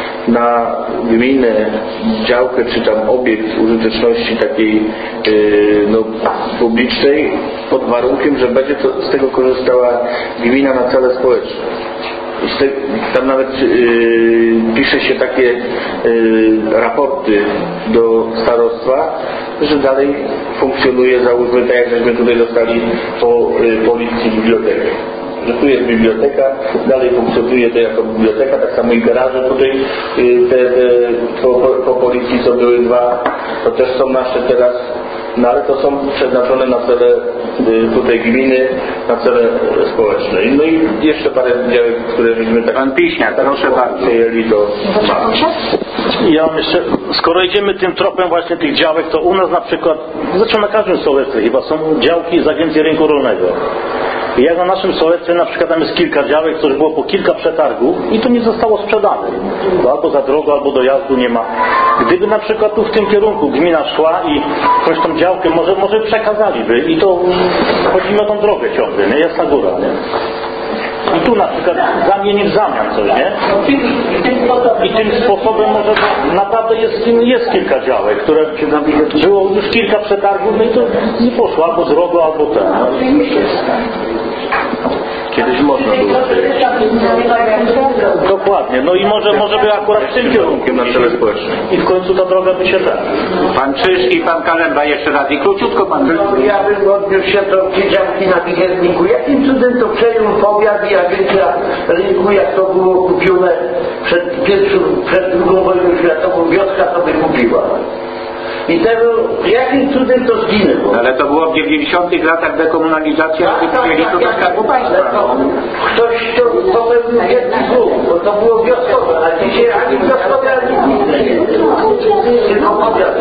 na gminę działkę czy tam obiekt użyteczności takiej yy, no, publicznej pod warunkiem, że będzie to, z tego korzystała gmina na cele społeczne. Te, tam nawet yy, pisze się takie yy, raporty do starostwa, że dalej funkcjonuje, załóżmy tak jak żeśmy tutaj dostali po yy, policji bibliotekę. Że tu jest biblioteka, dalej funkcjonuje to jako biblioteka, tak samo i garaże tutaj yy, te, te, po, po, po policji co były dwa, to też są nasze teraz. No ale to są przeznaczone na cele y, tutaj gminy, na cele społeczne. No i jeszcze parę działek, które myśmy tak... Pan Piśniak, proszę bardzo. Przyjęli to. Ja myślę, skoro idziemy tym tropem właśnie tych działek, to u nas na przykład, zresztą na każdym sołectwie chyba są działki z Agencji Rynku Rolnego. I jak na naszym sołectwie na przykład tam jest kilka działek, co już było po kilka przetargów i to nie zostało sprzedane. Bo albo za drogo, albo dojazdu nie ma. Gdyby na przykład tu w tym kierunku gmina szła i jakąś tą działkę może, może przekazaliby i to chodzi o tą drogę ciągle, nie? Jasna Góra, nie? I tu na przykład zamienić w zamian coś, nie? I tym sposobem może naprawdę jest, jest kilka działek, które było już kilka przetargów, no i to nie poszło albo drogo, albo ten. Kiedyś można było. Dokładnie. No i może, może by akurat w tym kierunku na cele społeczne. I w końcu ta droga by się da. Pan Czyż i pan Kalemba jeszcze raz. I króciutko pan. No, ja bym odniósł się do tej działki na Wigielniku. Jakim cudem to przejął powiat i agencja rynku, jak to było kupione przed pierwszą, przed drugą wojną światową, wioska to by kupiła. I tego, jakim cudem to zginęło? Ale to było w dziewięćdziesiątych latach dekomunalizacja, a wzięli to do Skarbu Państwa. Ktoś to popełnił wielki błąd, bo to było wioskowe, a dzisiaj ani wioskowe, ani nic. Tylko powiat.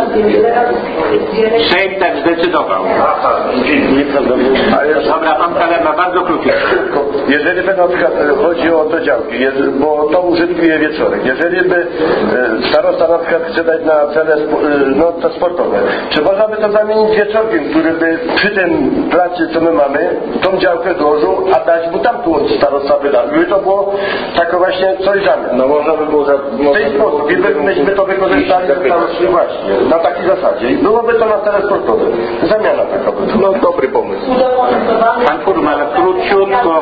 Sejm tak zdecydował. Aha, nieprawda. Dobra, pan Kalema, bardzo krótko. Jeżeli by na przykład chodzi o te działki, bo to użytkuje wieczorek, jeżeli by starosta na przykład chce dać na cele no, to sportowe, czy można by to zamienić wieczorkiem, który by przy tym placu, co my mamy, tą działkę złożył, a dać mu tam tu starosta wydał. By to było tak właśnie coś zamiast. No można by było za, w ten sposób, i by, myśmy to wykorzystali. Pytanie zostało właśnie na takiej zasadzie. Byłoby to na teren sportowy. Zamiana taka by. No dobry pomysł. Pan Furman, króciutko.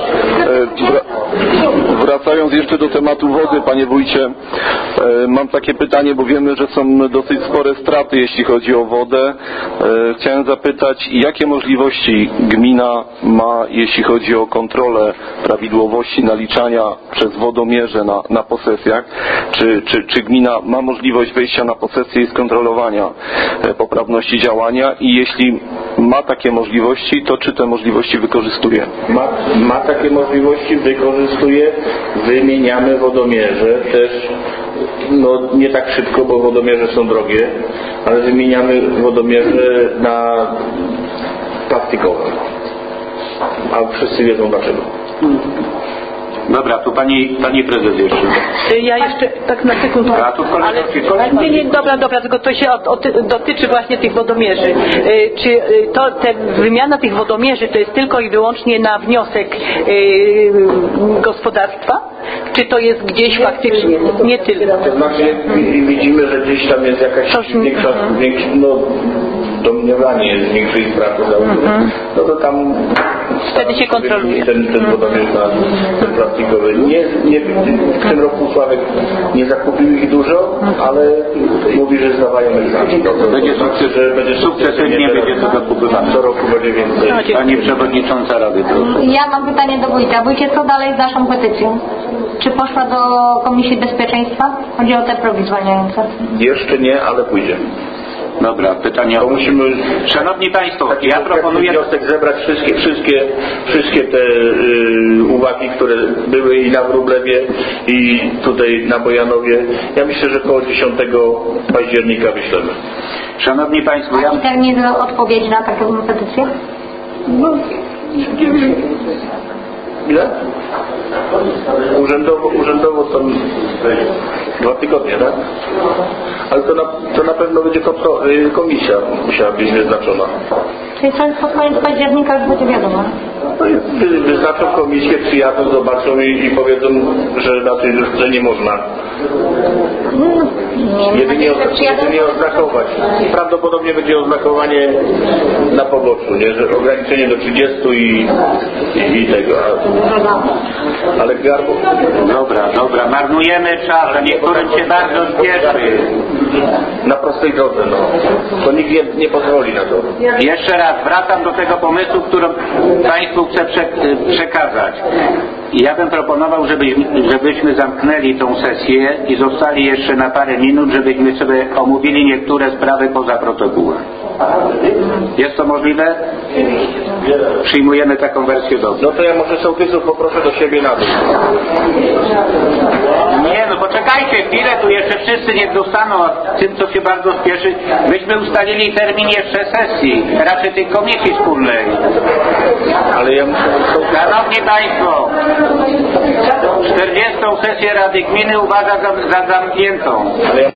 Wracając jeszcze do tematu wody, panie wójcie, mam takie pytanie, bo wiemy, że są dosyć spore straty, jeśli chodzi o wodę. Chciałem zapytać, jakie możliwości gmina ma, jeśli chodzi o kontrolę prawidłowości naliczania przez wodomierze na, na posesjach? Czy, czy, czy gmina ma możliwość wejścia na posesję i skontrolowania poprawności działania? I jeśli ma takie możliwości, to czy te możliwości wykorzystuje? Ma, ma takie możliwości, wykorzystuje, wymieniamy wodomierze też, no nie tak szybko, bo wodomierze są drogie, ale wymieniamy wodomierze na plastikowe. A wszyscy wiedzą dlaczego. Dobra, tu pani, pani prezes jeszcze. Ja jeszcze tak na sekundkę. A tu Ale, nie, nie, dobra, dobra, tylko to się od, od, dotyczy właśnie tych wodomierzy. Czy to te, wymiana tych wodomierzy to jest tylko i wyłącznie na wniosek yy, gospodarstwa? Czy to jest gdzieś faktycznie? Nie tylko. To znaczy widzimy, że gdzieś tam jest jakaś Coś, większa, uh-huh. większa, no domniemanie jest większej straty, uh-huh. no to tam wtedy się kontroluje. Ten, ten wodomierz na ten plastikowy. Nie, nie, w tym roku Sławek nie zakupił ich dużo, ale mówi, że zdawają egzamin. Będzie sukces, że będzie sukcesywnie będzie to zakupywane. Co roku będzie więcej. Pani przewodnicząca Rady, proszę. Ja mam pytanie do wójta. Wójcie, co dalej z naszą petycją? Czy poszła do Komisji Bezpieczeństwa? Chodzi o te progi zwalniające. Jeszcze nie, ale pójdzie. Dobra, pytania. To musimy, Szanowni Państwo, ja proponuję wniosek zebrać wszystkie, wszystkie, wszystkie te y, uwagi, które były i na Wróblewie, i tutaj na Bojanowie. Ja myślę, że koło dziesiątego października wyślemy. Szanowni Państwo, ja... A termin odpowiedzi na taką petycję? No, ile? Urzędowo, urzędowo są dwa tygodnie, tak? Ale to na, to na pewno będzie kontro, komisja musiała być wyznaczona. Czyli co, pod koniec października już będzie wiadomo? No i wy, wyznaczą komisję, przyjadą, zobaczą i, i powiedzą, że raczej że nie można. Nie, jedynie, jedynie oznakować. Prawdopodobnie będzie oznakowanie na poboczu, nie? Że ograniczenie do trzydziestu i, i, i tego. A, ale garbo. Dobra, dobra, marnujemy czas, a niektórym się bardzo śpieszy. Na prostej drodze, no. To nikt nie, nie pozwoli na to. Jeszcze raz, wracam do tego pomysłu, który Państwu chcę prze, przekazać. Ja bym proponował, żebyśmy, żebyśmy zamknęli tą sesję i zostali jeszcze na parę minut, żebyśmy sobie omówili niektóre sprawy poza protokołem. Jest to możliwe? Przyjmujemy taką wersję dobrze. No to ja może sołtysów poproszę do siebie na dół. Nie, no poczekajcie chwilę, tu jeszcze wszyscy niech dostaną tym, co się bardzo spieszy. Myśmy ustalili termin jeszcze sesji, raczej tej komisji wspólnej. Ale ja muszę... Szanowni Państwo, czterdziestą sesję Rady Gminy uważam za, za zamkniętą.